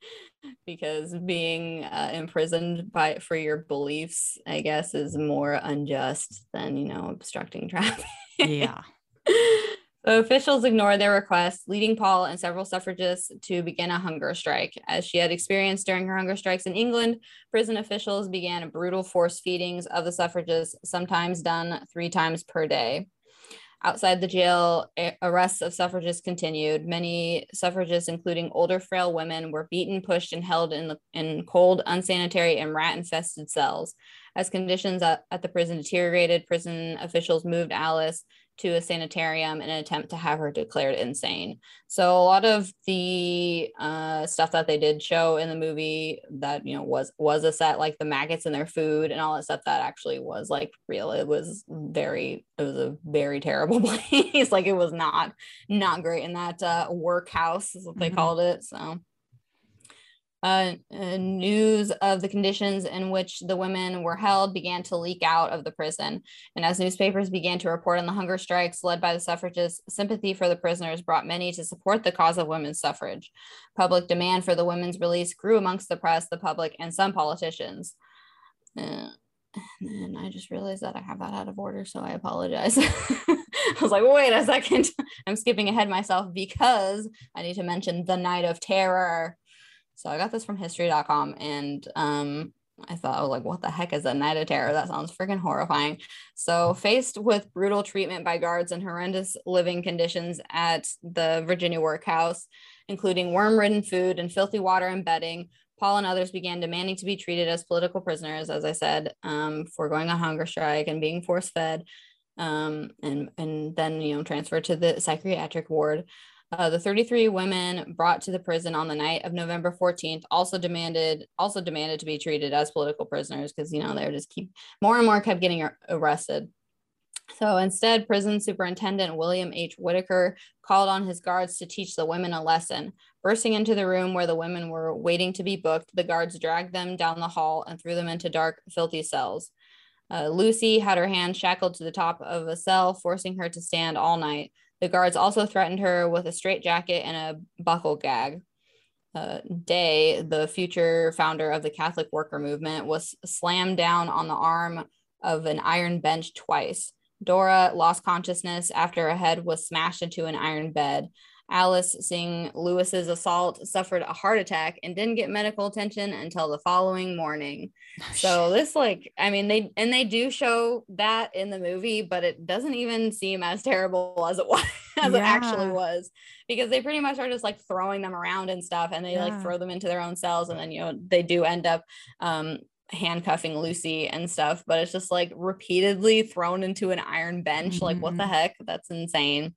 Because being uh, imprisoned by for your beliefs, I guess, is more unjust than, you know, obstructing traffic. Yeah. So officials ignored their requests, leading Paul and several suffragists to begin a hunger strike. As she had experienced during her hunger strikes in England, prison officials began brutal force feedings of the suffragists, sometimes done three times per day. Outside the jail, arrests of suffragists continued. Many suffragists, including older, frail women, were beaten, pushed, and held in, the, in cold, unsanitary, and rat-infested cells. As conditions at, at the prison deteriorated, prison officials moved Alice to a sanitarium in an attempt to have her declared insane. So a lot of the uh, stuff that they did show in the movie that, you know, was was a set, like the maggots in their food and all that stuff, that actually was like real. It was very, it was a very terrible place. Like it was not, not great in that uh, workhouse is what they mm-hmm. called it. So. Uh, uh, news of the conditions in which the women were held began to leak out of the prison. And as newspapers began to report on the hunger strikes led by the suffragists, sympathy for the prisoners brought many to support the cause of women's suffrage. Public demand for the women's release grew amongst the press, the public, and some politicians. Uh, and I just realized that I have that out of order, so I apologize. I was like, wait a second. I'm skipping ahead myself because I need to mention the Night of Terror. So I got this from history dot com, and um, I thought, I was like, what the heck is a night of terror? That sounds freaking horrifying. So faced with brutal treatment by guards and horrendous living conditions at the Virginia workhouse, including worm-ridden food and filthy water and bedding, Paul and others began demanding to be treated as political prisoners, as I said, um, for going on hunger strike and being force-fed, um, and, and then, you know, transferred to the psychiatric ward. Uh, the thirty-three women brought to the prison on the night of November fourteenth also demanded also demanded to be treated as political prisoners, because, you know, they were just keep more and more kept getting arrested. So instead, prison superintendent William H. Whitaker called on his guards to teach the women a lesson. Bursting into the room where the women were waiting to be booked, the guards dragged them down the hall and threw them into dark, filthy cells. Uh, Lucy had her hand shackled to the top of a cell, forcing her to stand all night. The guards also threatened her with a straitjacket and a buckle gag. Uh, Day, the future founder of the Catholic worker movement, was slammed down on the arm of an iron bench twice. Dora lost consciousness after her head was smashed into an iron bed. Alice, seeing Lewis's assault, suffered a heart attack and didn't get medical attention until the following morning. Oh, so this, like, I mean, they and they do show that in the movie, but it doesn't even seem as terrible as it was, as yeah. it actually was, because they pretty much are just like throwing them around and stuff, and they yeah. like throw them into their own cells, and then, you know, they do end up um handcuffing Lucy and stuff, but it's just like repeatedly thrown into an iron bench. Mm-hmm. Like, what the heck? That's insane.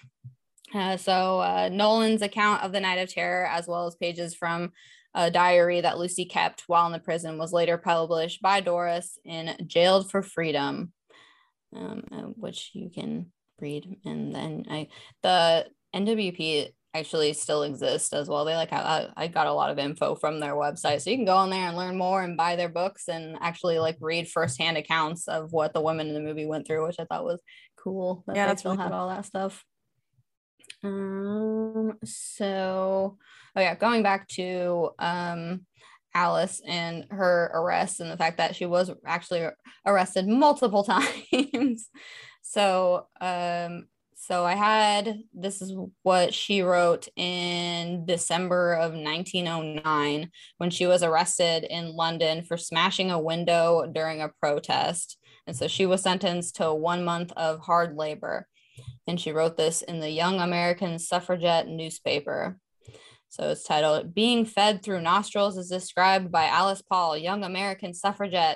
Uh, so uh, Nolan's account of the Night of Terror, as well as pages from a diary that Lucy kept while in the prison, was later published by Doris in Jailed for Freedom, um, uh, which you can read. And then I, the N W P actually still exists as well. They like, I, I got a lot of info from their website, so you can go on there and learn more and buy their books and actually like read firsthand accounts of what the women in the movie went through, which I thought was cool. That yeah, they still really had cool. all that stuff. Um, so, oh yeah, going back to um, Alice and her arrest and the fact that she was actually arrested multiple times. so, um, so I had, this is what she wrote in December of nineteen oh nine when she was arrested in London for smashing a window during a protest. And so she was sentenced to one month of hard labor. And she wrote this in the Young American Suffragette newspaper. So it's titled, Being Fed Through Nostrils is Described by Alice Paul, Young American Suffragette.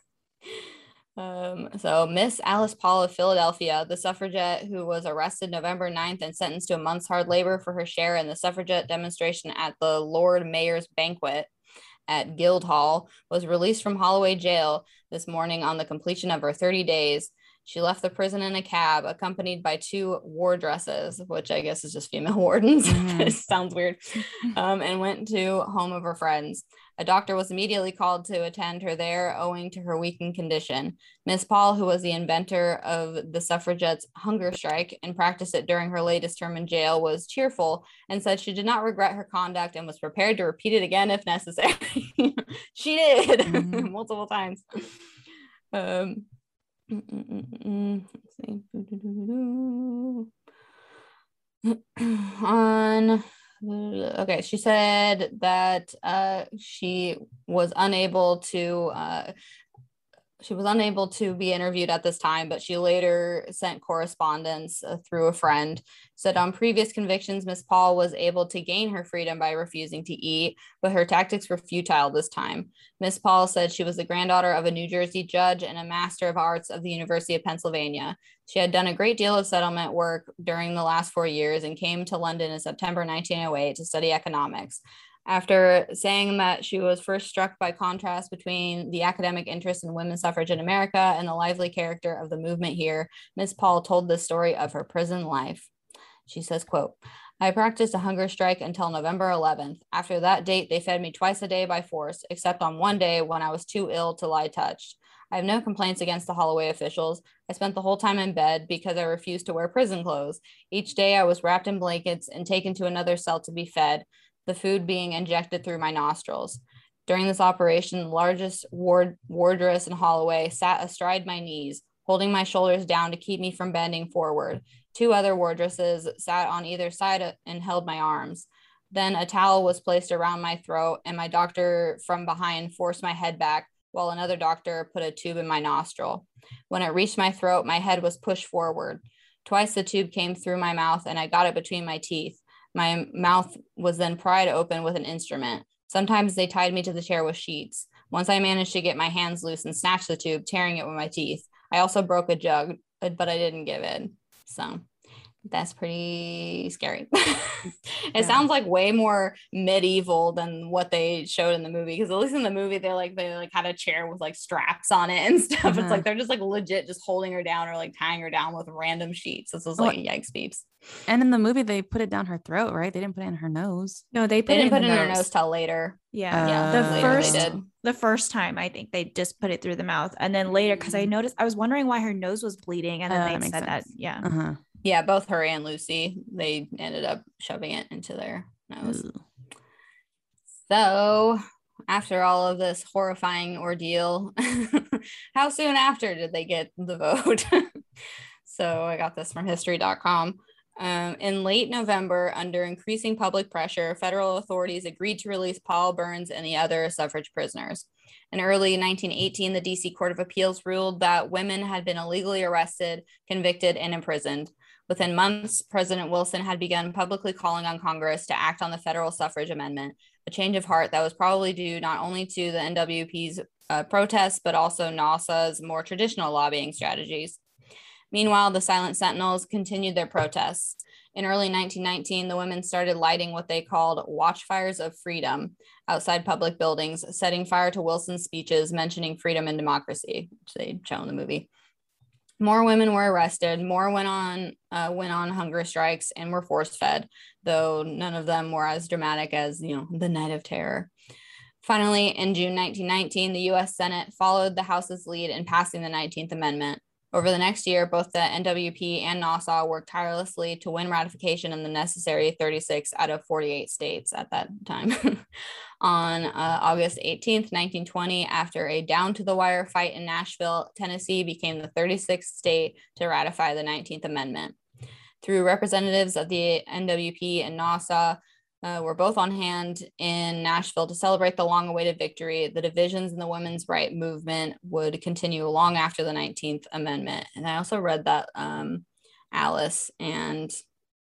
um, so Miss Alice Paul of Philadelphia, the suffragette who was arrested November ninth and sentenced to a month's hard labor for her share in the suffragette demonstration at the Lord Mayor's banquet at Guildhall, was released from Holloway Jail this morning on the completion of her thirty days. She left the prison in a cab, accompanied by two wardresses, which I guess is just female wardens. Mm-hmm. It sounds weird. Um, and went to home of her friends. A doctor was immediately called to attend her there, owing to her weakened condition. Miss Paul, who was the inventor of the suffragettes' hunger strike and practiced it during her latest term in jail, was cheerful and said she did not regret her conduct and was prepared to repeat it again if necessary. She did mm-hmm. multiple times. Um. Let's see. On okay, she said that uh, she was unable to uh, she was unable to be interviewed at this time, but she later sent correspondence uh, through a friend. Said on previous convictions, Miss Paul was able to gain her freedom by refusing to eat, but her tactics were futile this time. Miss Paul said she was the granddaughter of a New Jersey judge and a Master of Arts of the University of Pennsylvania. She had done a great deal of settlement work during the last four years and came to London in September nineteen oh eight to study economics. After saying that she was first struck by contrast between the academic interest in women's suffrage in America and the lively character of the movement here, Miss Paul told the story of her prison life. She says, quote, I practiced a hunger strike until November eleventh. After that date, they fed me twice a day by force, except on one day when I was too ill to lie touched. I have no complaints against the Holloway officials. I spent the whole time in bed because I refused to wear prison clothes. Each day I was wrapped in blankets and taken to another cell to be fed, the food being injected through my nostrils. During this operation, the largest ward wardress in Holloway sat astride my knees, holding my shoulders down to keep me from bending forward. Two other wardresses sat on either side and held my arms. Then a towel was placed around my throat, and my doctor from behind forced my head back while another doctor put a tube in my nostril. When it reached my throat, my head was pushed forward. Twice the tube came through my mouth, and I got it between my teeth. My mouth was then pried open with an instrument. Sometimes they tied me to the chair with sheets. Once I managed to get my hands loose and snatch the tube, tearing it with my teeth. I also broke a jug, but I didn't give in. So that's pretty scary. It yeah. sounds like way more medieval than what they showed in the movie, because at least in the movie they like they like had a chair with like straps on it and stuff. Uh-huh. It's like they're just like legit just holding her down or like tying her down with random sheets. This was like oh, yikes peeps. And in the movie they put it down her throat, right? They didn't put it in her nose. No, they put they it didn't in put the it in nose. her nose till later. Yeah, uh, yeah. The later first, they did. the first time I think they just put it through the mouth, and then later because I noticed I was wondering why her nose was bleeding, and then uh, they that said sense. that yeah. Uh-huh. Yeah, both her and Lucy, they ended up shoving it into their nose. Ooh. So after all of this horrifying ordeal, how soon after did they get the vote? So I got this from history dot com. Um, in late November, under increasing public pressure, federal authorities agreed to release Paul Burns and the other suffrage prisoners. In early nineteen eighteen, the D C Court of Appeals ruled that women had been illegally arrested, convicted, and imprisoned. Within months, President Wilson had begun publicly calling on Congress to act on the federal suffrage amendment, a change of heart that was probably due not only to the N W P's uh, protests, but also NAWSA's more traditional lobbying strategies. Meanwhile, the Silent Sentinels continued their protests. In early nineteen nineteen, the women started lighting what they called watchfires of freedom outside public buildings, setting fire to Wilson's speeches mentioning freedom and democracy, which they show in the movie. More women were arrested, more went on uh, went on hunger strikes and were force-fed, though none of them were as dramatic as, you know, the Night of Terror. Finally, in June nineteen nineteen, the U S Senate followed the House's lead in passing the nineteenth Amendment. Over the next year, both the N W P and NASA worked tirelessly to win ratification in the necessary thirty-six out of forty-eight states at that time. On uh, August eighteenth, nineteen twenty, after a down-to-the-wire fight in Nashville, Tennessee became the thirty-sixth state to ratify the nineteenth Amendment. Through representatives of the N W P and NASA, Uh, were both on hand in Nashville to celebrate the long-awaited victory. The divisions in the women's right movement would continue long after the nineteenth Amendment. And I also read that um, Alice and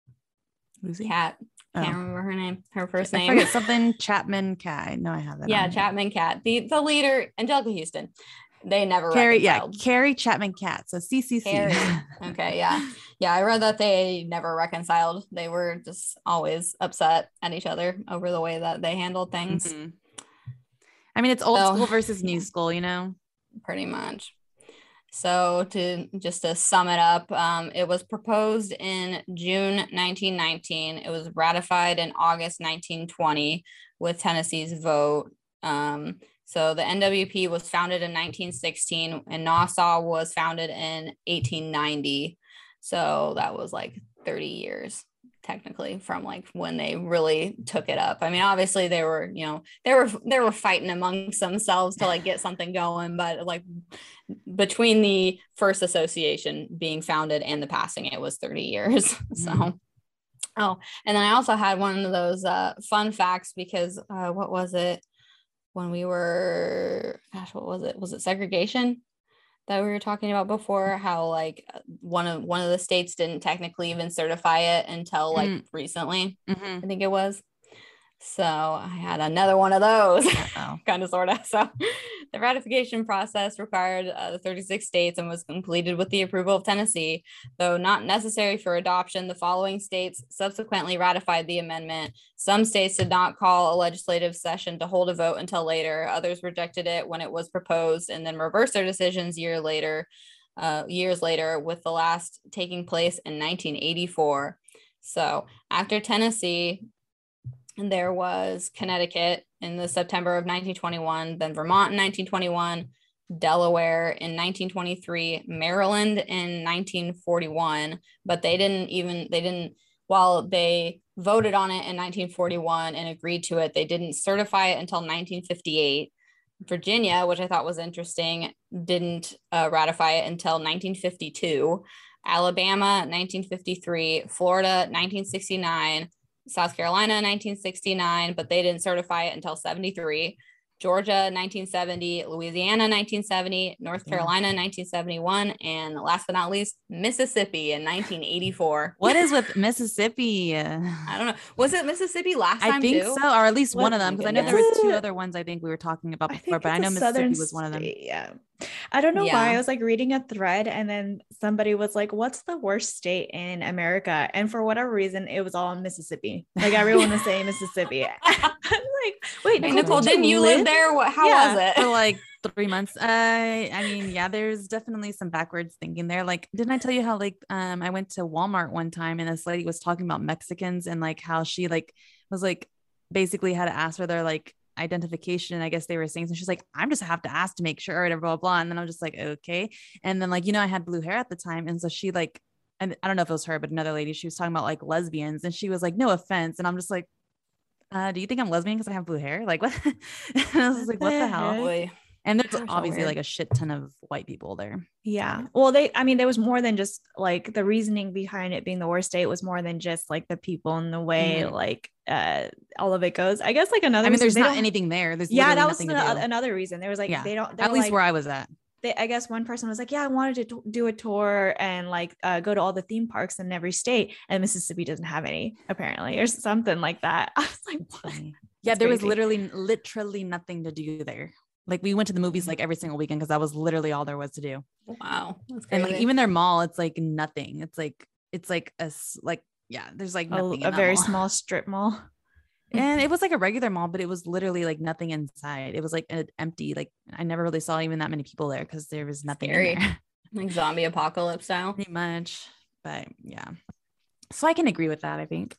Lucy? Kat, can't oh. remember her name, her first I name. forget something Chapman Cat. No, I have that. Yeah, Chapman Cat, the the leader, Angelica Houston. They never Carrie, reconciled. yeah, Carrie Chapman Cat. So C C C. Carrie. Okay, yeah. Yeah, I read that they never reconciled. They were just always upset at each other over the way that they handled things. Mm-hmm. I mean, it's old so, school versus new school, you know? Pretty much. So to just to sum it up, um, it was proposed in June nineteen nineteen. It was ratified in August nineteen twenty with Tennessee's vote. Um, So the N W P was founded in nineteen sixteen and NASA was founded in eighteen ninety. So that was like thirty years technically from like when they really took it up. I mean, obviously they were, you know, they were they were fighting amongst themselves to like get something going, but like between the first association being founded and the passing, it was thirty years. Mm-hmm. So oh, and then I also had one of those uh, fun facts because uh, what was it? When we were, gosh, what was it? Was it segregation that we were talking about before? How like one of one of the states didn't technically even certify it until like mm. recently, mm-hmm. I think it was. So I had another one of those, kind of sort of. So the ratification process required uh, the thirty-six states and was completed with the approval of Tennessee. Though not necessary for adoption, the following states subsequently ratified the amendment. Some states did not call a legislative session to hold a vote until later. Others rejected it when it was proposed and then reversed their decisions year later, uh, years later, with the last taking place in nineteen eighty-four. So after Tennessee, there was Connecticut in the September of nineteen twenty-one, then Vermont in nineteen twenty-one, Delaware in nineteen twenty-three, Maryland in nineteen forty-one, but they didn't even, they didn't, while they voted on it in nineteen forty-one and agreed to it, they didn't certify it until nineteen fifty-eight. Virginia, which I thought was interesting, didn't uh, ratify it until nineteen fifty-two. Alabama, nineteen fifty-three, Florida, nineteen sixty-nine, South Carolina in nineteen sixty-nine, but they didn't certify it until seventy-three. Georgia nineteen seventy, Louisiana nineteen seventy, North Carolina yeah. nineteen seventy-one, and last but not least, Mississippi in nineteen eighty-four. What is with Mississippi? I don't know. Was it Mississippi last time I think too? so, or at least what? one of them, because I know there was two other ones I think we were talking about before, I but I know Mississippi was one of them. Yeah. I don't know yeah. why I was like reading a thread and then somebody was like, what's the worst state in America? And for whatever reason, it was all in Mississippi. Like everyone was saying Mississippi. I'm like, wait, Nicole, Nicole didn't you live, live there? What, how yeah, was it? For like three months. Uh, I mean, yeah, there's definitely some backwards thinking there. Like, didn't I tell you how like um I went to Walmart one time and this lady was talking about Mexicans and like how she like was like basically had to ask for their like identification, and I guess they were saying, so she's like, I'm just have to ask to make sure, and blah, blah blah. And then I'm just like, okay. And then like, you know, I had blue hair at the time, and so she like, and I don't know if it was her, but another lady, she was talking about like lesbians, and she was like, no offense, and I'm just like, uh, do you think I'm lesbian because I have blue hair? Like what? And I was like, what the hell? Boy. And there's That's obviously so like a shit ton of white people there. Yeah. Well, they, I mean, there was more than just like the reasoning behind it being the worst state was more than just like the people and the way mm-hmm. like uh all of it goes. I guess like another. I mean, there's not anything there. There's yeah, that was an, another reason. There was like yeah. they don't. At least like, where I was at. They, I guess one person was like, yeah, I wanted to do a tour and like uh, go to all the theme parks in every state, and Mississippi doesn't have any apparently, or something like that. I was like, what? Yeah, there was literally literally nothing to do there. Like we went to the movies like every single weekend because that was literally all there was to do. Wow. And like even their mall, it's like nothing. It's like it's like a like yeah, there's like nothing. A, a very mall. small strip mall. And it was like a regular mall, but it was literally like nothing inside. It was like an empty. Like I never really saw even that many people there because there was nothing in there. Like zombie apocalypse style. Pretty much. But yeah. So I can agree with that, I think.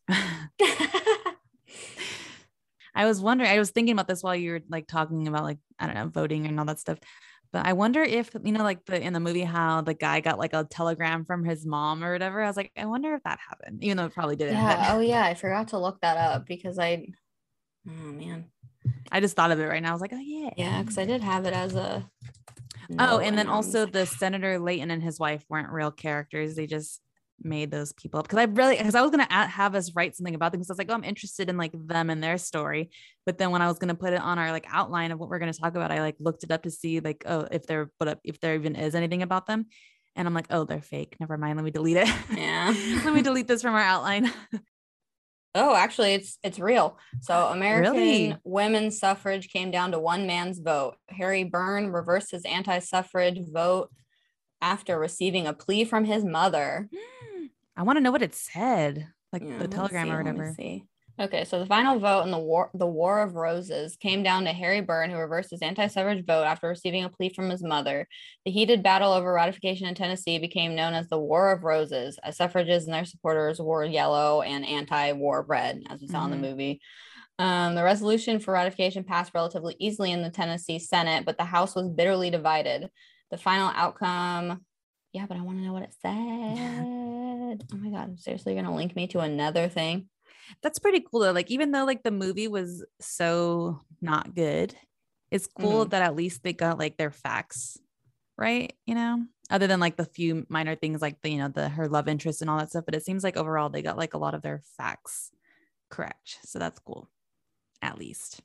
I was wondering, I was thinking about this while you were like talking about like, I don't know, voting and all that stuff. But I wonder if, you know, like the in the movie, how the guy got like a telegram from his mom or whatever. I was like, I wonder if that happened, even though it probably didn't. Yeah. Oh, yeah. I forgot to look that up because I, oh, man. I just thought of it right now. I was like, oh, yeah. Yeah. Because I did have it as a. Oh, and then also the Senator Layton and his wife weren't real characters. They just made those people up because I really because I was gonna add, have us write something about them because I was like, oh, I'm interested in like them and their story. But then when I was gonna put it on our like outline of what we're gonna talk about, I like looked it up to see like, oh, if there but if there even is anything about them, and I'm like, oh, they're fake. Never mind. Let me delete it. Yeah. Let me delete this from our outline. Oh, actually, it's it's real. So American really? women's suffrage came down to one man's vote. Harry Byrne reversed his anti-suffrage vote after receiving a plea from his mother. I want to know what it said, like yeah, the telegram see, or whatever. See. Okay, so the final vote in the war, the War of Roses, came down to Harry Byrne, who reversed his anti-suffrage vote after receiving a plea from his mother. The heated battle over ratification in Tennessee became known as the War of Roses, as suffragists and their supporters wore yellow and anti-war red, as we saw mm-hmm. in the movie. Um, the resolution for ratification passed relatively easily in the Tennessee Senate, but the House was bitterly divided. The final outcome, yeah, but I want to know what it said. Oh my God, seriously, you're going to link me to another thing? That's pretty cool though. Like, even though like the movie was so not good, it's cool mm-hmm. that at least they got like their facts right, you know, other than like the few minor things like the, you know, the, her love interest and all that stuff. But it seems like overall they got like a lot of their facts correct. So that's cool. At least.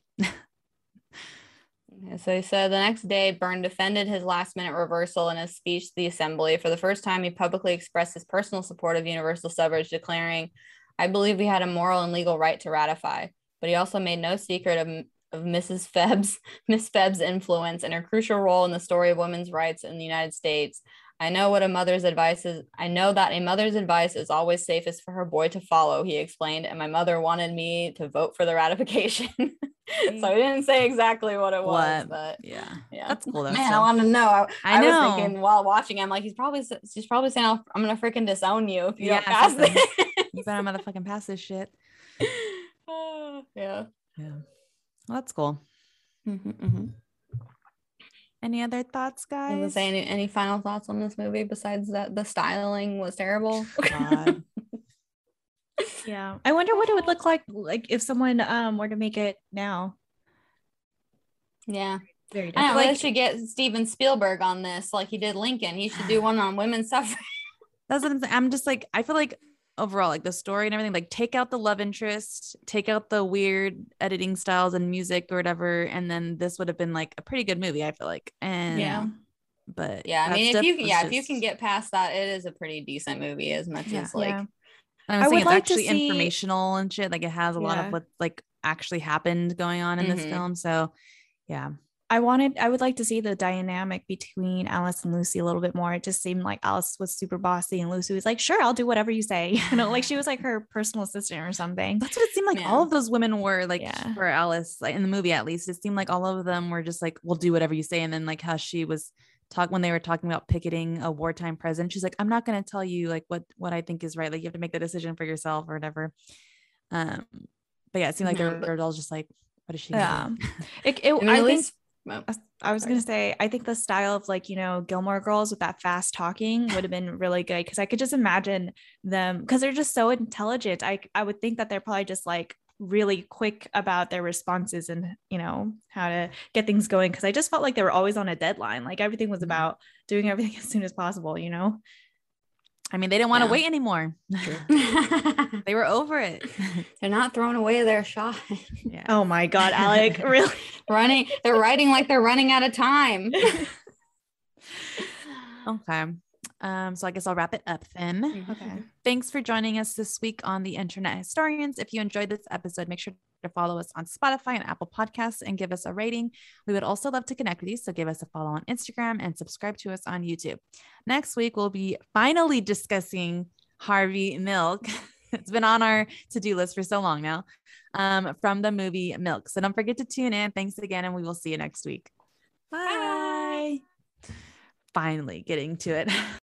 So he said the next day, Byrne defended his last minute reversal in his speech to the assembly. For the first time, he publicly expressed his personal support of universal suffrage, declaring, I believe we had a moral and legal right to ratify. But he also made no secret of, of Missus Febb's, Miss Febb's influence and her crucial role in the story of women's rights in the United States. I know what a mother's advice is. I know that a mother's advice is always safest for her boy to follow, he explained. And my mother wanted me to vote for the ratification. So he didn't say exactly what it was, what? but yeah, yeah, that's cool. Though, man, so. I want to know. I, I, I know. was thinking while watching him, like he's probably she's probably saying, "I'm gonna freaking disown you if you yeah, don't pass this." You better motherfucking pass this shit. Uh, yeah, yeah. Well, that's cool. Mm-hmm, mm-hmm. Any other thoughts, guys? Was say any any final thoughts on this movie besides that the styling was terrible? God. Yeah, I wonder what it would look like like if someone um were to make it now. Yeah, very. I know, like, they should get Steven Spielberg on this, like he did Lincoln. He should do one on women's suffrage. That's what I'm saying. I'm just like, I feel like overall, like the story and everything, like take out the love interest, take out the weird editing styles and music or whatever, and then this would have been like a pretty good movie, I feel like. And Yeah. but yeah, I that mean, if stuff you was yeah, if you just- can get past that, it is a pretty decent movie. As much Yeah. as like, Yeah. I'm I saying would it's like to actually see- informational and shit. Like it has a lot Yeah. of what like actually happened going on in this Mhm. film. So yeah. I wanted, I would like to see the dynamic between Alice and Lucy a little bit more. It just seemed like Alice was super bossy and Lucy was like, sure, I'll do whatever you say. You know, like she was like her personal assistant or something. That's what it seemed like Yeah. all of those women were like Yeah. for Alice, like in the movie at least. It seemed like all of them were just like, we'll do whatever you say. And then like how she was talk when they were talking about picketing a wartime president, she's like, I'm not going to tell you like what what I think is right. Like you have to make the decision for yourself or whatever. Um, but yeah, it seemed like Yeah, they but- were all just like, what is she? Yeah. doing? It, it, I mean, I at think least well, I was Sorry. gonna say, I think the style of like, you know, Gilmore Girls with that fast talking would have been really good because I could just imagine them because they're just so intelligent. I I would think that they're probably just like really quick about their responses and you know how to get things going because I just felt like they were always on a dedeline. Like everything was Mhm. about doing everything as soon as possible, you know? I mean, they didn't want to Yeah. wait anymore. They were over it. they're not throwing away their shot. Yeah. Oh my God, Alec, really? Running, they're writing like they're running out of time. Okay. Um, so I guess I'll wrap it up then. Okay. Thanks for joining us this week on the Internet Historians. If you enjoyed this episode, make sure to follow us on Spotify and Apple Podcasts and give us a rating. We would also love to connect with you, so give us a follow on Instagram and subscribe to us on YouTube. Next week, we'll be finally discussing Harvey Milk. It's been on our to-do list for so long now, um, from the movie Milk. So don't forget to tune in. Thanks again, and we will see you next week. Bye. Finally getting to it.